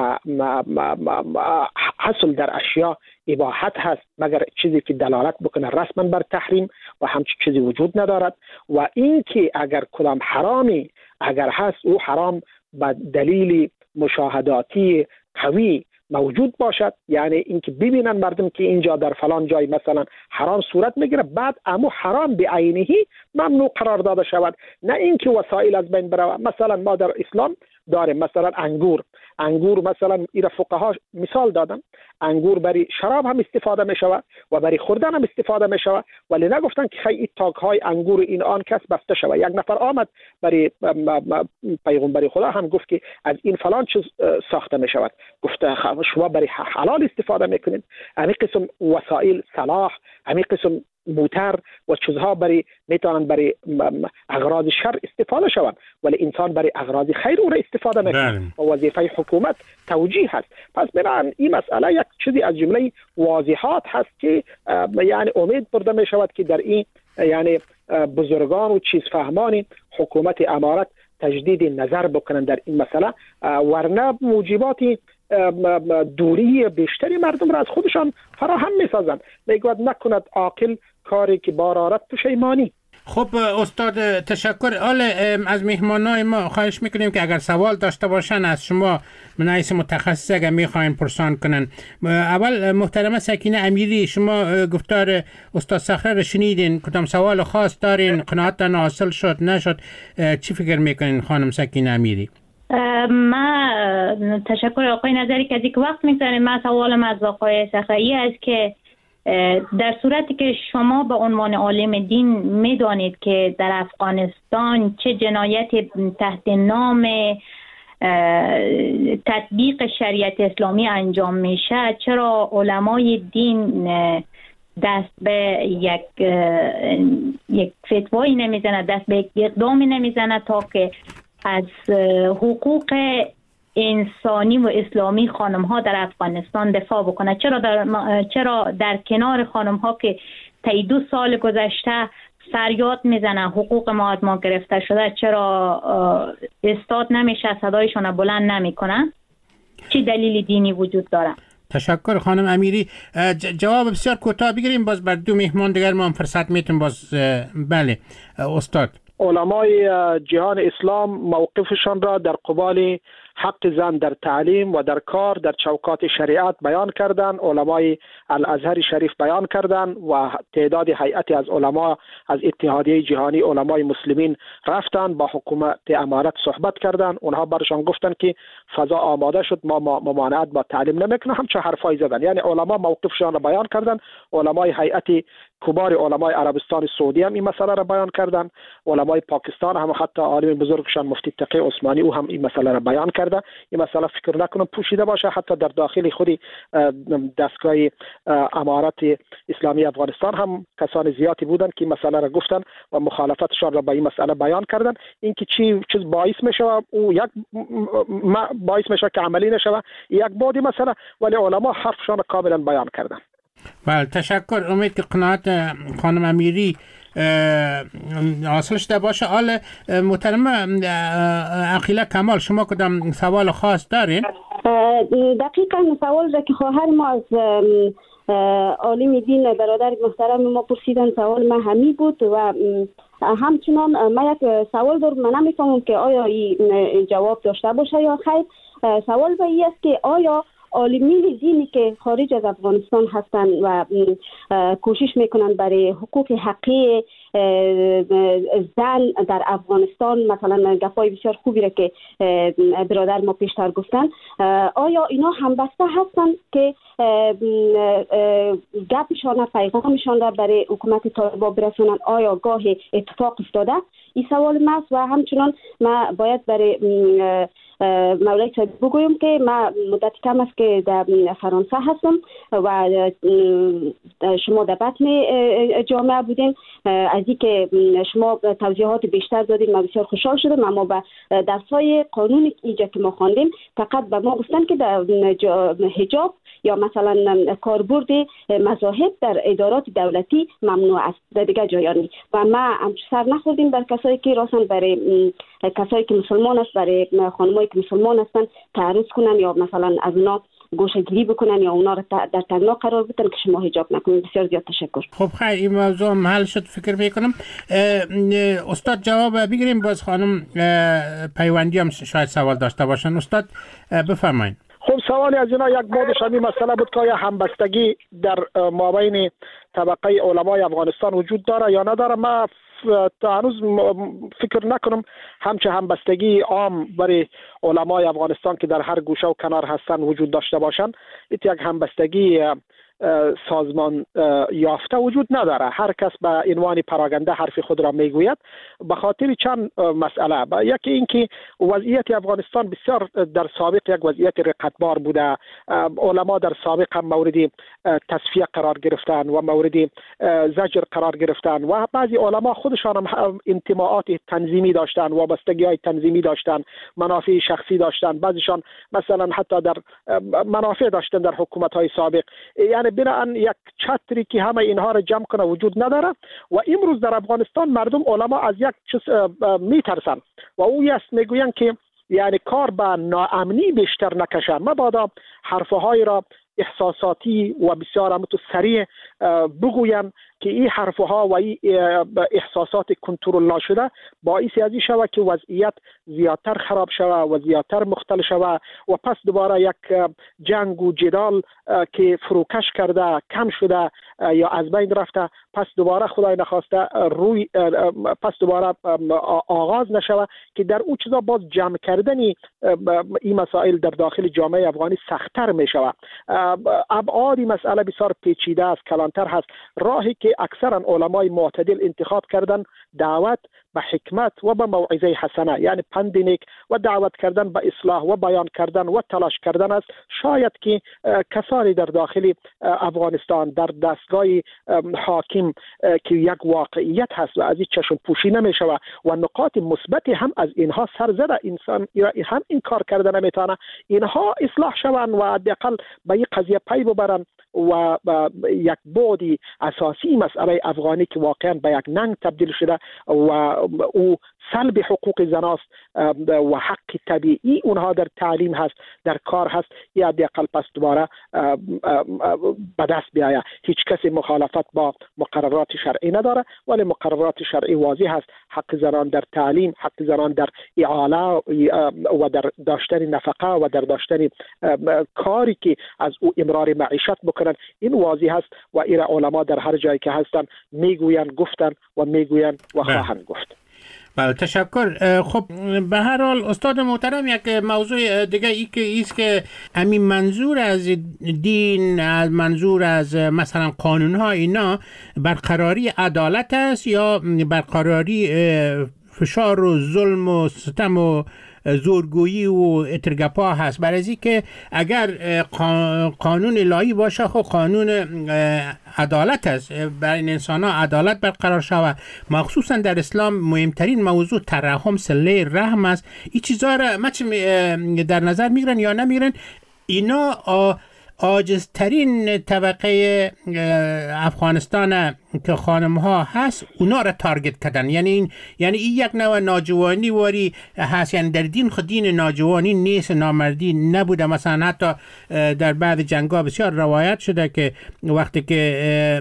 حصل در اشیاء اباحت هست، مگر چیزی که دلالت بکنه رسما بر تحریم و همچین چیزی وجود ندارد. و این که اگر کدام حرامی اگر هست، او حرام به دلیل مشاهداتی قوی موجود باشد، یعنی اینکه ببینن مردم که اینجا در فلان جای مثلا حرام صورت میگیره، بعد امو حرام به عینهی ممنوع قرار داده شود، نه اینکه وسایل از بین بره. مثلا ما در اسلام داریم مثلا انگور انگور مثلا ایرا فقها مثال دادن، انگور برای شراب هم استفاده می شود و برای خوردن هم استفاده می شود، ولی نگفتن که خیلی تاک های انگور این آن کس بسته شود. یک نفر آمد برای پیغمبر خدا هم گفت که از این فلان چیز ساخته می شود، گفته شما برای حلال استفاده میکنید. همین قسم وسایل صلاح، همین قسم موتر و چیزها برای میتونن برای اغراض شر استفاده شوند، ولی انسان برای اغراض خیر او را استفاده میکنه و وظیفه حکومت توجیه هست. پس بنابراین این مسئله یک چیزی از جمله واضحات هست که یعنی امید برده می شود که در این یعنی بزرگان و چیز فهمان حکومت امارت تجدید نظر بکنن در این مسئله، ورنه موجباتی دوری بیشتری مردم را از خودشان فراهم می‌سازند. میگوید نکند عاقل کاری که بار آرد پشیمانی. خب استاد تشکر. حالا از مهمانای ما خواهش میکنیم که اگر سوال داشته باشن از شما من حیث متخصص اگر میخواین پرسان کنن. اول محترمه سکینه امیری، شما گفتار استاد صخره رو شنیدین، کدام سوال خاص دارین؟ قناعتتان حاصل شد نشد؟ چی فکر میکنین خانم سکینه امیری؟ ما تشکر آقای نظری که از یک وقت میگذاریم. من سوالم از آقای صخره‌ای است که در صورتی که شما به عنوان عالم دین میدانید که در افغانستان چه جنایت تحت نام تطبیق شریعت اسلامی انجام میشه، چرا علمای دین دست به یک یک فتوایی نمیزنه، دست به یک اقدامی نمیزنه تا که از حقوق انسانی و اسلامی خانم ها در افغانستان دفاع بکنه؟ چرا در, چرا در کنار خانم ها که طی دو سال گذشته فریاد میزنه حقوق ما از ما گرفته شده، چرا استاد نمیشه صدایشون بلند نمیکنه؟ چه دلیل دینی وجود داره؟ تشکر خانم امیری. جواب بسیار کوتاه بگیریم، باز بر دو مهمان دیگر ما هم فرصت میتونیم. باز بله استاد. علمای جهان اسلام موقفشان را در قبال حق زن در تعلیم و در کار در چوکات شریعت بیان کردند، علمای الازهر شریف بیان کردند و تعداد هیئتی از علما از اتحادیه جهانی علمای مسلمین رفتند با حکومت امارت صحبت کردند. اونها برشان گفتند که فضا آماده شد، ما ممانعت با تعلیم نمیکنیم، همچه حرفای زدن. یعنی علما موقفشان را بیان کردند. علمای هیئت کبار علمای عربستان سعودی هم این مسئله را بیان کردند. علمای پاکستان هم حتی عالم بزرگشان مفتی تقی عثمانی او هم این مسئله را بیان کرده. این مسئله فکر نکنم پوشیده باشه. حتی در داخل خود دستگاه امارت اسلامی افغانستان هم کسان زیادی بودند که این مسئله را گفتند و مخالفتشان را با این مسئله بیان کردند. اینکه چی چیز باعث میشه او یک باعث میشه که عملی نشه یک بعد مسئله، ولی علما حرفشان را کاملا بیان کردند. بله تشکر. امید که قناعت خانم امیری حاصل شده باشه. حال محترم عقیله کمال، شما کدام سوال خاص دارین؟ دقیقا سوال را که خواهر ما از عالم دین برادر محترم ما پرسیدن سوال ما همین بود و همچنان ما یک سوال دارم. من نمیفهمم که آیا این جواب داشته باشه یا خیر. سوال به این است که آیا عالمین دینی که خارج از افغانستان هستند و کوشش میکنند برای حقوق حقیقی زن در افغانستان، مثلا گپای بسیار خوبی را که برادر ما پیشتر گفتن، آیا اینا همبسته هستند که گپشان پیغامشان را برای حکومت طالبان برسونند؟ آیا گاه اتفاق افتاده؟ این سوال ماست. و همچنان ما باید برای مولای صاحب بگویم که ما مدت کم است که در فرانسه هستم و شما در بطن جامعه بودین. از اینکه شما توضیحات بیشتر دادین ما بسیار خوشحال شدم. اما با درسای قانون اینجا که ما خواندیم فقط به ما گفتن که در حجاب یا مثلا کاربرد مذاهب در ادارات دولتی ممنوع است، در دیگه جایانی. و ما هم سر نخوردیم بر کسایی که راستن برای کسایی که مسلمان است، برای خانمایی که مسلمان هستن تعرض کنن یا مثلا از اونا گوشه گیری بکنن یا اونا را در تنگنا قرار بدن که شما حجاب نکنید. بسیار زیاد تشکر. خب خیلی این موضوع محل شد فکر میکنم. استاد جواب بگیریم، باز خانم پیوندی هم شاید سوال داشته باشن. استاد بفرمایید. خب سوالی از اینا یک بودش همین مسئله بود که همبستگی در مابین طبقه علمای افغانستان وجود داره یا نداره. ما تا هنوز فکر نکنم همچه همبستگی عام برای علمای افغانستان که در هر گوشه و کنار هستن وجود داشته باشند. این یک همبستگی سازمان یافته وجود نداره. هر کس به عنوان پراگنده حرف خود را میگوید به خاطر چند مسئله. یکی اینکه وضعیت افغانستان بسیار در سابق یک وضعیت رقتبار بوده. علما در سابق هم مورد تصفیه قرار گرفتن و مورد زجر قرار گرفتن و بعضی علما خودشان هم انتماعات تنظیمی داشتن، وابستگی‌های تنظیمی داشتن، منافع شخصی داشتن. بعضیشان مثلا حتی در منافع داشتن در حکومت‌های سابق. یعنی بنابراین یک چتری که همه اینها را جمع کنه وجود نداره و امروز در افغانستان مردم علما از یک چیز میترسن و او است میگوین که یعنی کار به ناامنی بیشتر نکشن. مبادا حرفهای را احساساتی و بسیار هم تو سریع بگوین که این حرفها و این احساسات کنترل نشده باعث ازی شود که وضعیت زیادتر خراب شود و زیادتر مختل شود و پس دوباره یک جنگ و جدال که فروکش کرده کم شده یا از بین رفته پس دوباره خدای نخواسته روی پس دوباره آغاز نشود که در اون چیزا باز جمع کردنی این مسائل در داخل جامعه افغانی سخت‌تر می شود. ابعاد مسئله بسیار پیچیده است، کلانتر هست. راهی که اکثرا علمای معتدل انتخاب کردن دعوت به حکمت و به موعظه حسنه، یعنی پند نیک و دعوت کردن به اصلاح و بیان کردن و تلاش کردن است. شاید که کسانی در داخل افغانستان در دستگاه حاکم که یک واقعیت هست و از این چشم پوشی نمی شود و نقاط مثبت هم از اینها سر زده، انسان هم این کار کرده نمیتونه، اینها اصلاح شوند و حداقل به این قضیه پی ببرن و یک بعد اساسی مسئله افغانی که واقعا به یک ننگ تبدیل شده و او سلب حقوق زناست و حق طبیعی اونها در تعلیم هست، در کار هست، یا حداقل پس دوباره به دست بیاید. هیچ کسی مخالفت با مقررات شرعی نداره، ولی مقررات شرعی واضح هست: حق زنان در تعلیم، حق زنان در اعاله و در داشتن نفقه و در داشتن کاری که از او امرار معیشت بکنن. این واضح هست و این علما در هر جایی که هستن میگویند، گفتن و میگویند و خواهند گفت. بله، تشکر. خب به هر حال استاد محترم، یک موضوع دیگه ای که ایست که همین منظور از دین، از منظور از مثلا قانون ها، اینا برقراری عدالت است یا برقراری فشار و ظلم و ستم و زورگویی و اترگپا هست؟ برای از که اگر قانون الهی باشه، خب قانون عدالت است، برای انسان ها عدالت برقرار شود. مخصوصا در اسلام مهمترین موضوع ترحم، صله رحم است. این چیزا را در نظر میگیرن یا نمیگیرن؟ اینا عاجزترین طبقه افغانستان که خانم ها هست، اونا را تارگت کردن. یعنی این یعنی این یک نوع ناجوانی واری هست. یعنی در دین خود دین ناجوانی نیست، نامردی نبوده. مثلا حتی در بعض جنگ‌ها بسیار روایت شده که وقتی که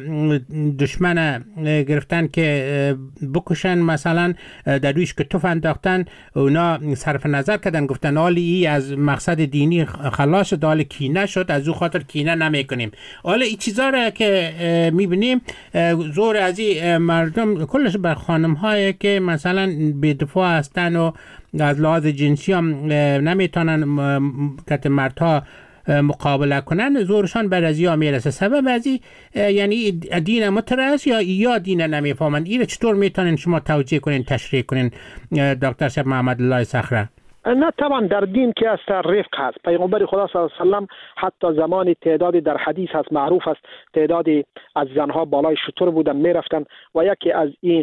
دشمن گرفتن که بکشن، مثلا در رویش که توف انداختن، اونا صرف نظر کردن، گفتن حالی ای از مقصد دینی خلاص شد، حالی کینه شد، از او خاطر کینه نمیکنیم. حالا این چیزا را که میبینیم زور از این مردم کلش بر خانم هایی که مثلا بی‌دفاع هستن و از لحاظ جنسی هم نمیتونن که مردها مقابله کنن، زورشان بر از یا میرسه. سبب از این یعنی دین مترس یا یا دین نمیفهمن. این چطور میتونن شما توجیه کنین، تشریح کنین دکتر شب محمد الله صخره؟ نه طبعا در دین که است رفق هست. پیغمبر خدا صلی الله علیه و سلم حتی زمانی تعدادی در حدیث هست، معروف است، تعدادی از زنها بالای شتر بودن میرفتن و یکی از این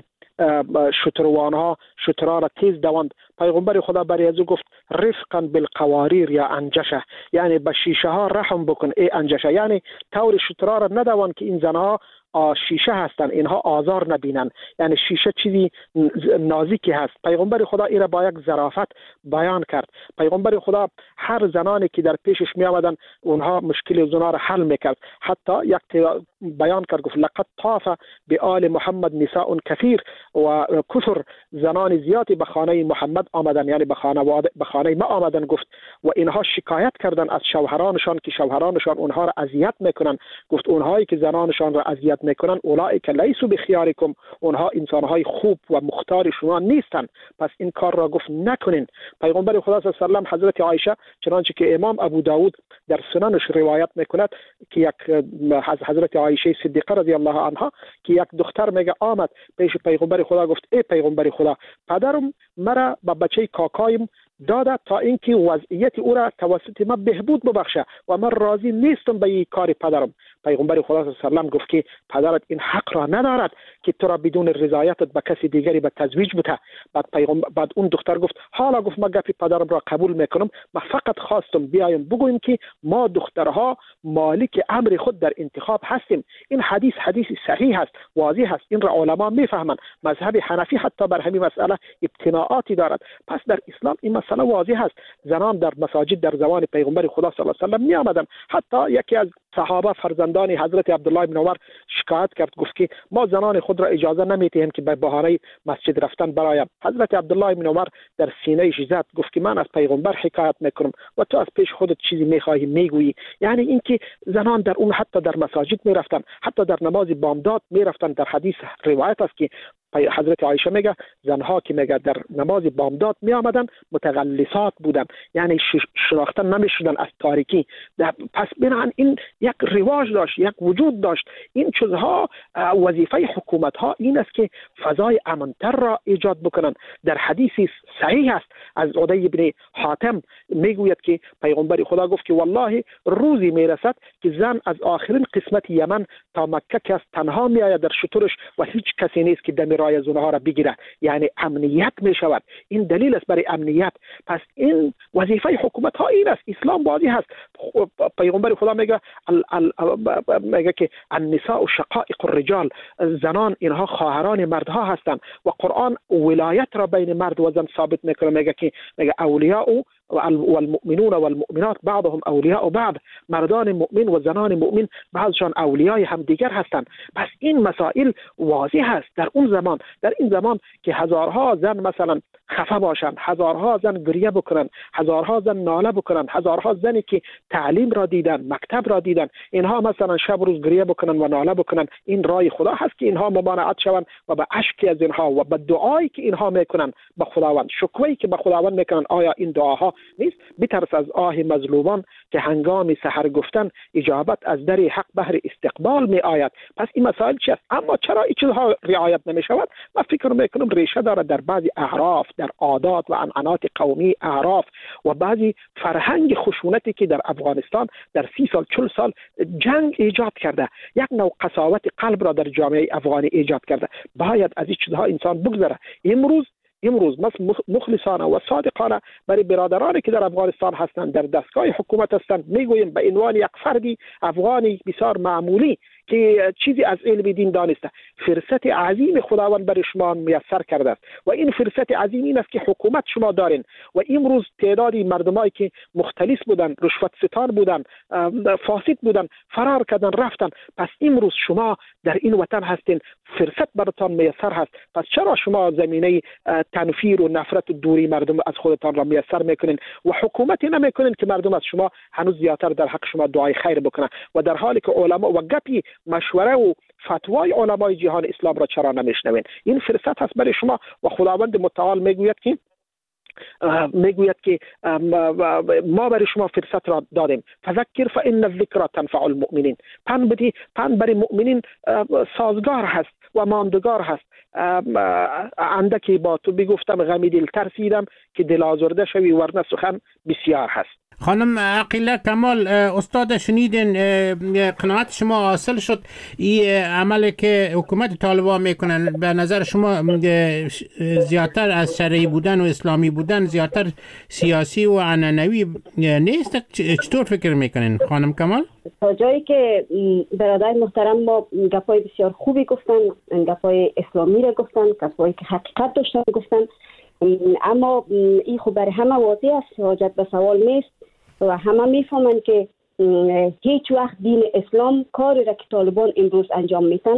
شتروانها شترها را تیز دواند. پیغمبر خدا برای از او گفت رفقا بالقواریر یا انجشه، یعنی به شیشه ها رحم بکن ای انجشه، یعنی طور شترها را ندوان که این زنها شیشه هستن، اینها آزار نبینن. یعنی شیشه چیزی نازکی هست. پیغمبر خدا این را با یک ظرافت بیان کرد. پیغمبر خدا هر زنانی که در پیشش می آمدن اونها مشکل زنا را حل میکرد. حتی یک بیان کرد، گفت لقد طاف بآل محمد نساء کثیر، و کثر زنان زیادی به خانه محمد آمدن، یعنی به خانواده به خانه ما آمدن. گفت و اینها شکایت کردن از شوهرانشان که شوهرانشان اونها را اذیت میکنن. گفت اونهایی که زنانشان را اذیت میکنن اولئک لیسوا بخیارکم، اونها انسانهای خوب و مختار شما نیستن، پس این کار را گفت نکنین. پیغمبر خدا صلی الله علیه و سلم حضرت عایشه، چنانچه که امام ابو داود در سننش روایت میکند که یک حضرت عایشه صدیقه رضی الله عنها که یک دختر میگه آمد پیش پیغمبر خدا، گفت ای پیغمبر خدا، پدرم مرا با بچه کاکایم داده تا اینکه وضعیت او را توسط ما بهبود ببخشه و من راضی نیستم به این کار پدرم. پیغمبر خدا صلی الله علیه و سلم گفت که پدرت این حق را ندارد که تو را بدون رضایتت به کسی دیگری به تزویج بده. بعد پیغمبر بعد اون دختر گفت حالا گفت ما گپ پدرم را قبول میکنم، ما فقط خواستم بیایم بگویم که ما دخترها مالک امر خود در انتخاب هستیم. این حدیث حدیث صحیح است، واضح است، این را علما میفهمند. مذهب حنفی حتی بر همین مسئله ابتناعاتی دارد. پس در اسلام این مسئله واضح است. زنان در مساجد در زمان پیغمبر خدا صلی الله علیه و سلم می آمدند. حتی یکی از صحابه فرزندان حضرت عبدالله بن عمر شکایت کرد، گفت که ما زنان خود را اجازه نمیدهیم که به بهانه مسجد رفتن برایم. حضرت عبدالله بن عمر در سینه زد، گفت که من از پیغمبر حکایت میکنم و تو از پیش خودت چیزی میخواهی میگویی. یعنی اینکه زنان در اون حتی در مساجد میرفتن، حتی در نماز بامداد میرفتن. در حدیث روایت است که حضرت عایشه میگه زنها که میگه در نماز بامداد می آمدن متغلسات بودن، یعنی شناخته نمیشدن از تاریکی. پس بنابراین این یک رواج داشت، یک وجود داشت. این چیزها وظیفه حکومت ها این است که فضای امنتر را ایجاد بکنن. در حدیثی صحیح است از عدی بن حاتم میگوید که پیغمبر خدا گفت که والله روزی میرسد که زن از آخرین قسمت یمن تا مکه که تنها می آید در شترش و هیچ کسی نیست که دم رای از اونها را بگیره، یعنی امنیت می شود. این دلیل است برای امنیت. پس این وظیفه حکومت ها این است. اسلام واضح است. پیغمبر خدا میگه میگه که النساء شقائق الرجال، زنان اینها خواهران مردها هستند و قرآن ولایت را بین مرد و زن ثابت میکنه، میگه که میگه اولیاء والمؤمنون والمؤمنات بعضهم اولیاء بعض، مردان مؤمن و زنان مؤمن بعضشان اولیای همدیگر هستند. پس این مسائل واضح است در اون زمان، در این زمان که هزارها زن مثلا خفه باشند، هزارها زن گریه بکنن، هزارها زن ناله بکنن، هزارها زنی که تعلیم را دیدن، مکتب را دیدن، اینها مثلا شب روز گریه بکنن و ناله بکنن، این رای خدا هست که اینها ممانعت شوند و به اشکی از اینها و به دعایی که اینها میکنن به خداوند، شکوهی که به خداوند میکنن، آیا این دعاها نیست؟ بترس از آه مظلومان که هنگام سحر گفتن اجابت از در حق بهر استقبال می آید. پس این مسائل چی است؟ اما چرا این چیزها رعایت نمی شود؟ من فکر میکنم ریشه داره در بعضی اعراف، در عادات و عنعنات قومی اعراف و بعضی فرهنگ خشونتی که در افغانستان در سی سال چل سال جنگ ایجاد کرده، یک نوع قساوت قلب را در جامعه افغانی ایجاد کرده. باید از این چیزها انسان بگذره. امروز امروز مخلصانه و صادقانه برای برادرانی که در افغانستان هستند، در دستگاه حکومت هستند، میگویم به عنوان یک فردی افغانی بسیار معمولی که چیزی از علم دین دانسته، فرصت عظیم خداوند برای شما میسر کرده است و این فرصت عظیم این است که حکومت شما دارین و امروز تعدادی مردمایی که مختلس بودن، رشوت ستان بودن، فاسد بودن، فرار کردن رفتن. پس امروز شما در این وطن هستین، فرصت براتان میسر هست. پس چرا شما زمینه تنفیر و نفرت و دوری مردم از خودتان را میسر میکنین و حکومتی نمیکنین که مردم از شما هنوز زیادتر در حق شما دعای خیر بکنن و در حالی که علما و گپی مشوره و فتوای علمای جهان اسلام را چرا نمیشنوین؟ این فرصت هست برای شما و خداوند متعال میگوید که میگوید که ما برای شما فرصت را دادیم، فذکر فان الذکر تنفع المؤمنین. پند بدی، پند برای مؤمنین سازگار هست و ماندگار هست. اندکی با تو بگفتم غمی دل ترسیدم که دل آزرده شوی، ورنه سخن بسیار هست. خانم عقیله کمال، استاد شنیدین قناعت شما حاصل شد. این عملی که حکومت طالبان میکنن به نظر شما زیادتر از شرعی بودن و اسلامی بودن زیادتر سیاسی و عنعنوی نیست؟ چطور فکر میکنین خانم کمال؟ تا جایی که برادر محترم ما گپای بسیار خوبی گفتن، گپای اسلامی را گفتن، گپایی که حقیقت داشتن گفتن، اما این خب برای همه واضح است، حاجت به سوال نیست و همه میفهمند که هیچ وقت دین اسلام کاری را که طالبان امروز انجام میتن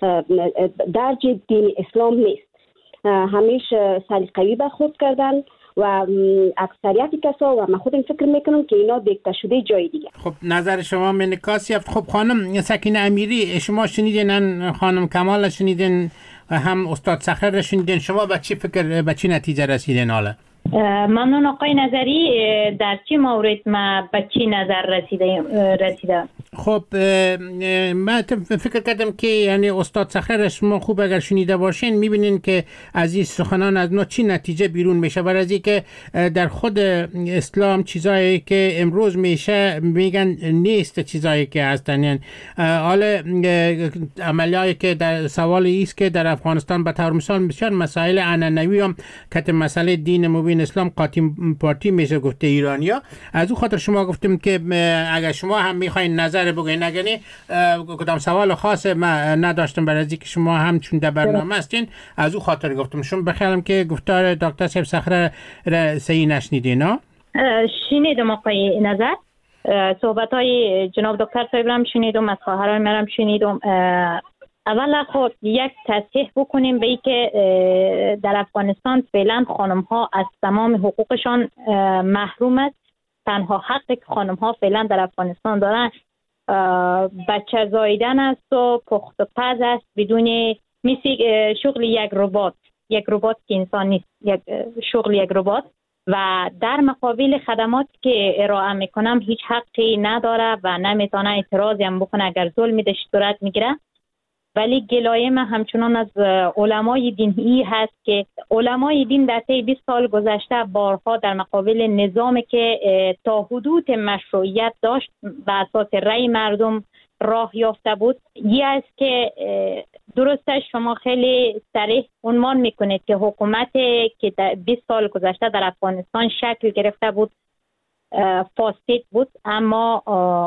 درج دین اسلام نیست. همیشه سلیقه‌ای برخورد کردن و اکثریت کسا و من خودم فکر میکنم که اینا دیکته شده جای دیگه. خب نظر شما منکاسی هفت. خب خانم سکینه امیری، شما شنیدین، خانم کمال شنیدین، هم استاد صخره شنیدین، شما به چی فکر، به چی نتیجه رسیدین حالا؟ ممنون آقای نظری. در چی مورد ما به چی نظر رسیده رسیده خب من فکر کردم که یعنی استاد صخره شما خوب اگر شنیده باشین میبینین که از این سخنان از نو چی نتیجه بیرون میشه، برای از که در خود اسلام چیزایی که امروز میشه میگن نیست چیزایی که هستن. یعنی حالا عملیایی که در سوال ایست که در افغانستان به طور مثال بسیار مسائل عنعنوی هم که مسئله دین مبین اسلام قاطی پارتی میشه گفته ایرانیا. از اون خاطر شما گفتم که اگر شما هم میخواین نظر بگوین، اگر نه کدام سوال خاص ما نداشتم برای از اینکه شما هم چون در برنامه هستین، از اون خاطر گفتم. شما بخیالم که گفتار دکتر صاحب صخره را صحیح نشنیدین ها؟ شنیدم آقای نظر، صحبت های جناب دکتر صاحب هم شنیدم، از خواهران مرم شنیدم. اولا خود یک تصحیح بکنیم به ای که در افغانستان فعلا خانم ها از تمام حقوقشان محروم است. تنها حقی که خانم ها فعلا در افغانستان دارن بچه زاییدن است و پخت و پز است، بدون مثل شغل یک ربات، یک ربات که انسان نیست، یک شغل یک ربات، و در مقابل خدمات که ارائه میکنم هیچ حقی نداره و نمیتونه اعتراضی هم بکنه اگر ظلمی در صورت میگیره. ولی گلایه من همچنان از علمای دینی هست که علمای دین در طی بیست سال گذشته بارها در مقابل نظامی که تا حدود مشروعیت داشت و اساس رأی مردم راه یافته بود، یه است که درسته شما خیلی صریح عنوان میکنید که حکومت که در بیست سال گذشته در افغانستان شکل گرفته بود فاسد بود، اما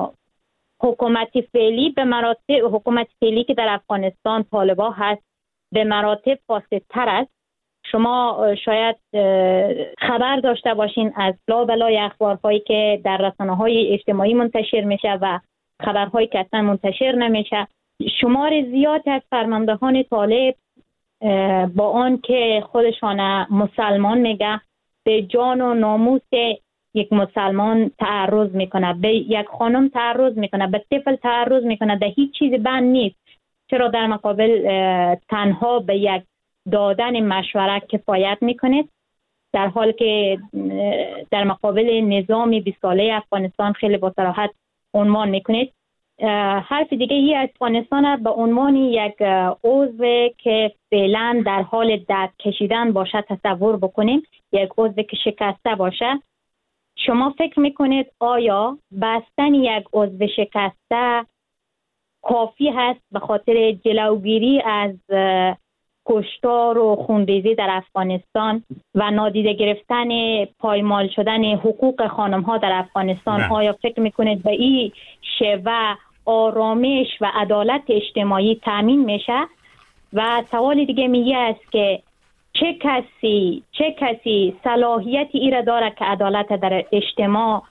حکومت فعلی به مراتب حکومت فعلی که در افغانستان طالبان هست به مراتب فاسدتر است. شما شاید خبر داشته باشین از لابلای اخبارهایی که در رسانه‌های اجتماعی منتشر میشه و خبرهایی که اصلا منتشر نمیشه. شمار زیاد از فرماندهان طالب با آن که خودشان مسلمان میگه به جان و ناموس یک مسلمان تعرض میکنه، به یک خانم تعرض میکنه، به طفل تعرض میکنه، در هیچ چیز بند نیست. چرا در مقابل تنها به یک دادن مشورت کفایت میکنید، در حال که در مقابل نظام بیست ساله افغانستان خیلی با صراحت عنوان میکنید. حرف دیگه ای افغانستان به عنوان یک عضو که فعلا در حال درد کشیدن باشه تصور بکنیم، یک عضو که شکسته باشه. شما فکر میکنید آیا بستن یک عضو شکسته کافی هست به خاطر جلوگیری از کشتار و خونریزی در افغانستان و نادیده گرفتن پایمال شدن حقوق خانم ها در افغانستان؟ نه. آیا فکر میکنید به این شیوه آرامش و عدالت اجتماعی تامین میشه؟ و سوال دیگه میگه است که چه کسی چه کسی صلاحیت ای را داره که عدالت در اجتماع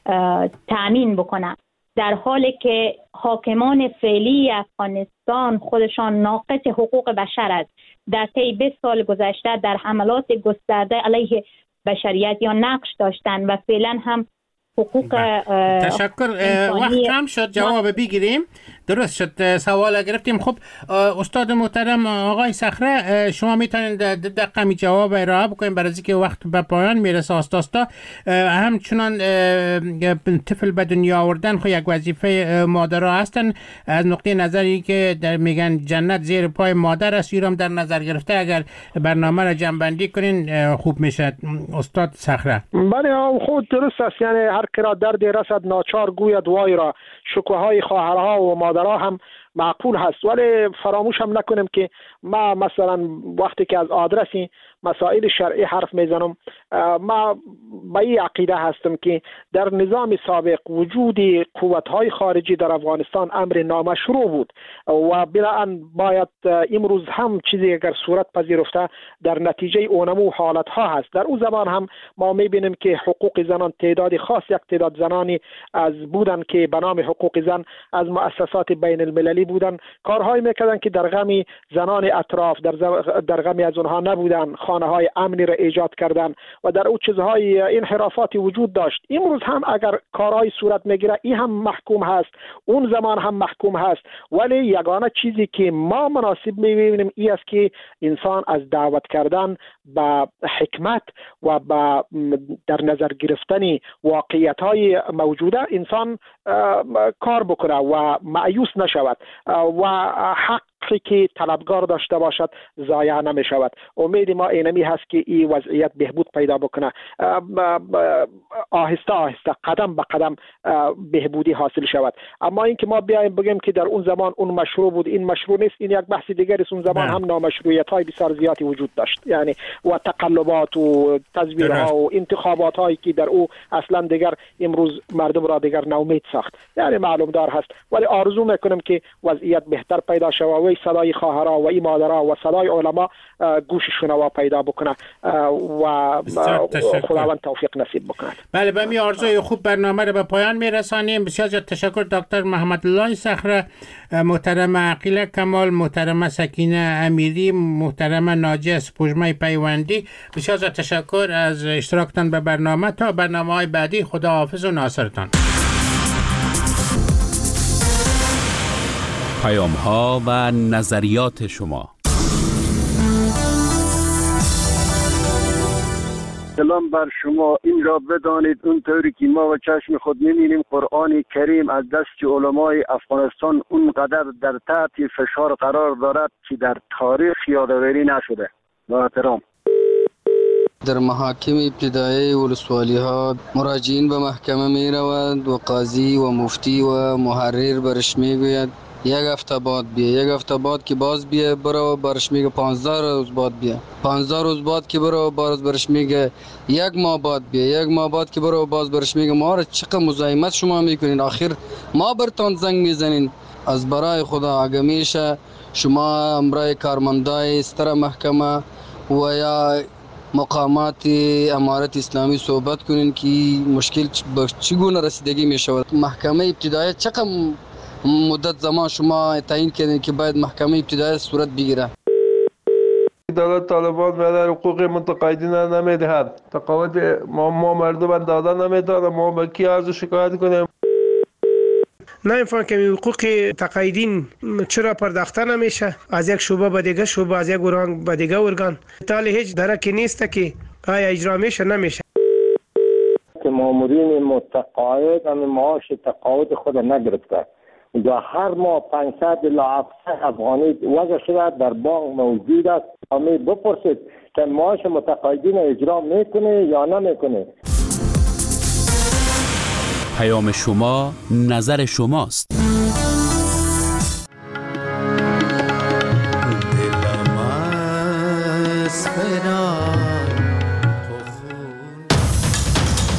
تامین بکنه، در حالی که حاکمان فعلی افغانستان خودشان ناقص حقوق بشر است؟ در طی بیست سال گذشته در حملات گسترده علیه بشریت یا نقش داشتن و فعلا هم حقوق تشکر. وقت کم شد، جواب بگیریم. درست شد، سوال گرفتیم. خب استاد محترم آقای صخره، شما میتونید دقیقاً جواب ارائه بکنید برای اینکه وقت به پایان میرسه. آستا آستا همچنان طفل به دنیا آوردن خو یک وظیفه مادرها هستن. از نقطه نظری که در میگن جنت زیر پای مادر است، ایرام در نظر گرفته اگر برنامه را جمع‌بندی کنین خوب میشه. استاد صخره. بله خود درست است، یعنی هر که را درد رسد ناچار گوید وای را. شکوهای خواهرها و مادرها هم معقول هست، ولی فراموش هم نکنیم که ما مثلا وقتی که از آدرسی مسائل شرعی حرف میزنم، ما به این عقیده هستم که در نظام سابق وجود قوت‌های خارجی در افغانستان امر نامشروع بود و بنابراین باید امروز هم چیزی اگر صورت پذیرفته در نتیجه اونمو حالت‌ها هست. در اون زمان هم ما میبینیم که حقوق زنان تعداد خاص، یک تعداد زنانی از بودن که به نام حقوق زن از مؤسسات بین المللی بودن، کارهایی میکردن که در غم زنان اطراف در, در غم از اونها نبودن، خانه های امنی را ایجاد کردن و در اون چیزهای انحرافاتی وجود داشت. امروز هم اگر کارهای صورت میگیره این هم محکوم هست، اون زمان هم محکوم هست، ولی یگانه چیزی که ما مناسب میبینیم این است که انسان از دعوت کردن به حکمت و به در نظر گرفتن واقعیت های موجوده انسان کار بکنه و مایوس نشود و حق که طلبگار داشته باشد ضایع نمی شود. امید ما اینمی هست که این وضعیت بهبود پیدا بکنه، آهسته آهسته قدم به قدم بهبودی حاصل شود. اما اینکه ما بیایم بگیم که در اون زمان اون مشروع بود این مشروع نیست، این یک بحث دیگر است. اون زمان هم نامشروعیت های بسیار زیادی وجود داشت، یعنی و تقلبات و تزویرها و انتخابات هایی که در او اصلا دیگر امروز مردم را دیگر ناامید ساخت. یعنی معلوم دار هست، ولی آرزو میکنم که وضعیت بهتر پیدا شود و صدای خواهرها و این مادرها و صدای علما گوش شنوا پیدا بکنه و خداوند توفیق نصیب بکنه. بله، به می آرزوی خوب برنامه رو به پایان میرسانیم. بسیار زیاد تشکر دکتر محمد الله صخره، محترم عقیله کمال، محترم سکینه امیری، محترم ناجی سپوږمۍ پیوندی. بسیار زیاد تشکر از اشتراکتان به برنامه. تا برنامه‌های بعدی خدا حافظ و ناصرتان. پیام ها و نظریات شما. سلام بر شما. این را بدانید اونطوری که ما و چشم خود می‌بینیم قرآن کریم از دست علمای افغانستان اونقدر در تحت فشار قرار دارد که در تاریخ یادآوری نشده. با احترام. در محاکم ابتدایی ولسوالی ها مراجعین به محکمه می روند و قاضی و مفتی و محرر برش می گوید یک هفته بعد بیا، یک هفته بعد که باز بیا برو برش میگه پانزده روز بعد بیا، پانزده روز بعد که برو باز برش میگه یک ماه بعد بیا، یک ماه بعد که برو باز برش میگه ما را چقدر مزاحمت شما میکنین، آخر ما برتان زنگ میزنین. از برای خدا اگه میشه شما امرای کارمندای ستر محکمه و یا مقامات امارت اسلامی صحبت کنین که مشکل به چگونه رسیدگی می شود. محکمه ابتدایی چقدر مدت زمان شما تعیین کردین که باید محکمه ابتدایی صورت بگیره؟ دولت طالبان برای حقوق متقاعدین نمیدهد. تقاعد ما, ما مردم دادن نمیداد. ما به کی عرض شکایت کنیم؟ نمیفهم که حقوق تقاعدین چرا پرداخته نمیشه از یک شعبه به دیگه شعبه، از یک ارگان به دیگه ارگان، تالی هیچ درکی نیست که آیا اجرا میشه نمیشه. که مامورین متقاعد هم معاش تقاعد خود نگرفته و هر ماه پانصد الی هفتصد افغانی وضع شده در بانک موجود است. همه بپرسید که معاش متقاعدین اجرا میکنه یا نمیکنه. پیام شما نظر شماست.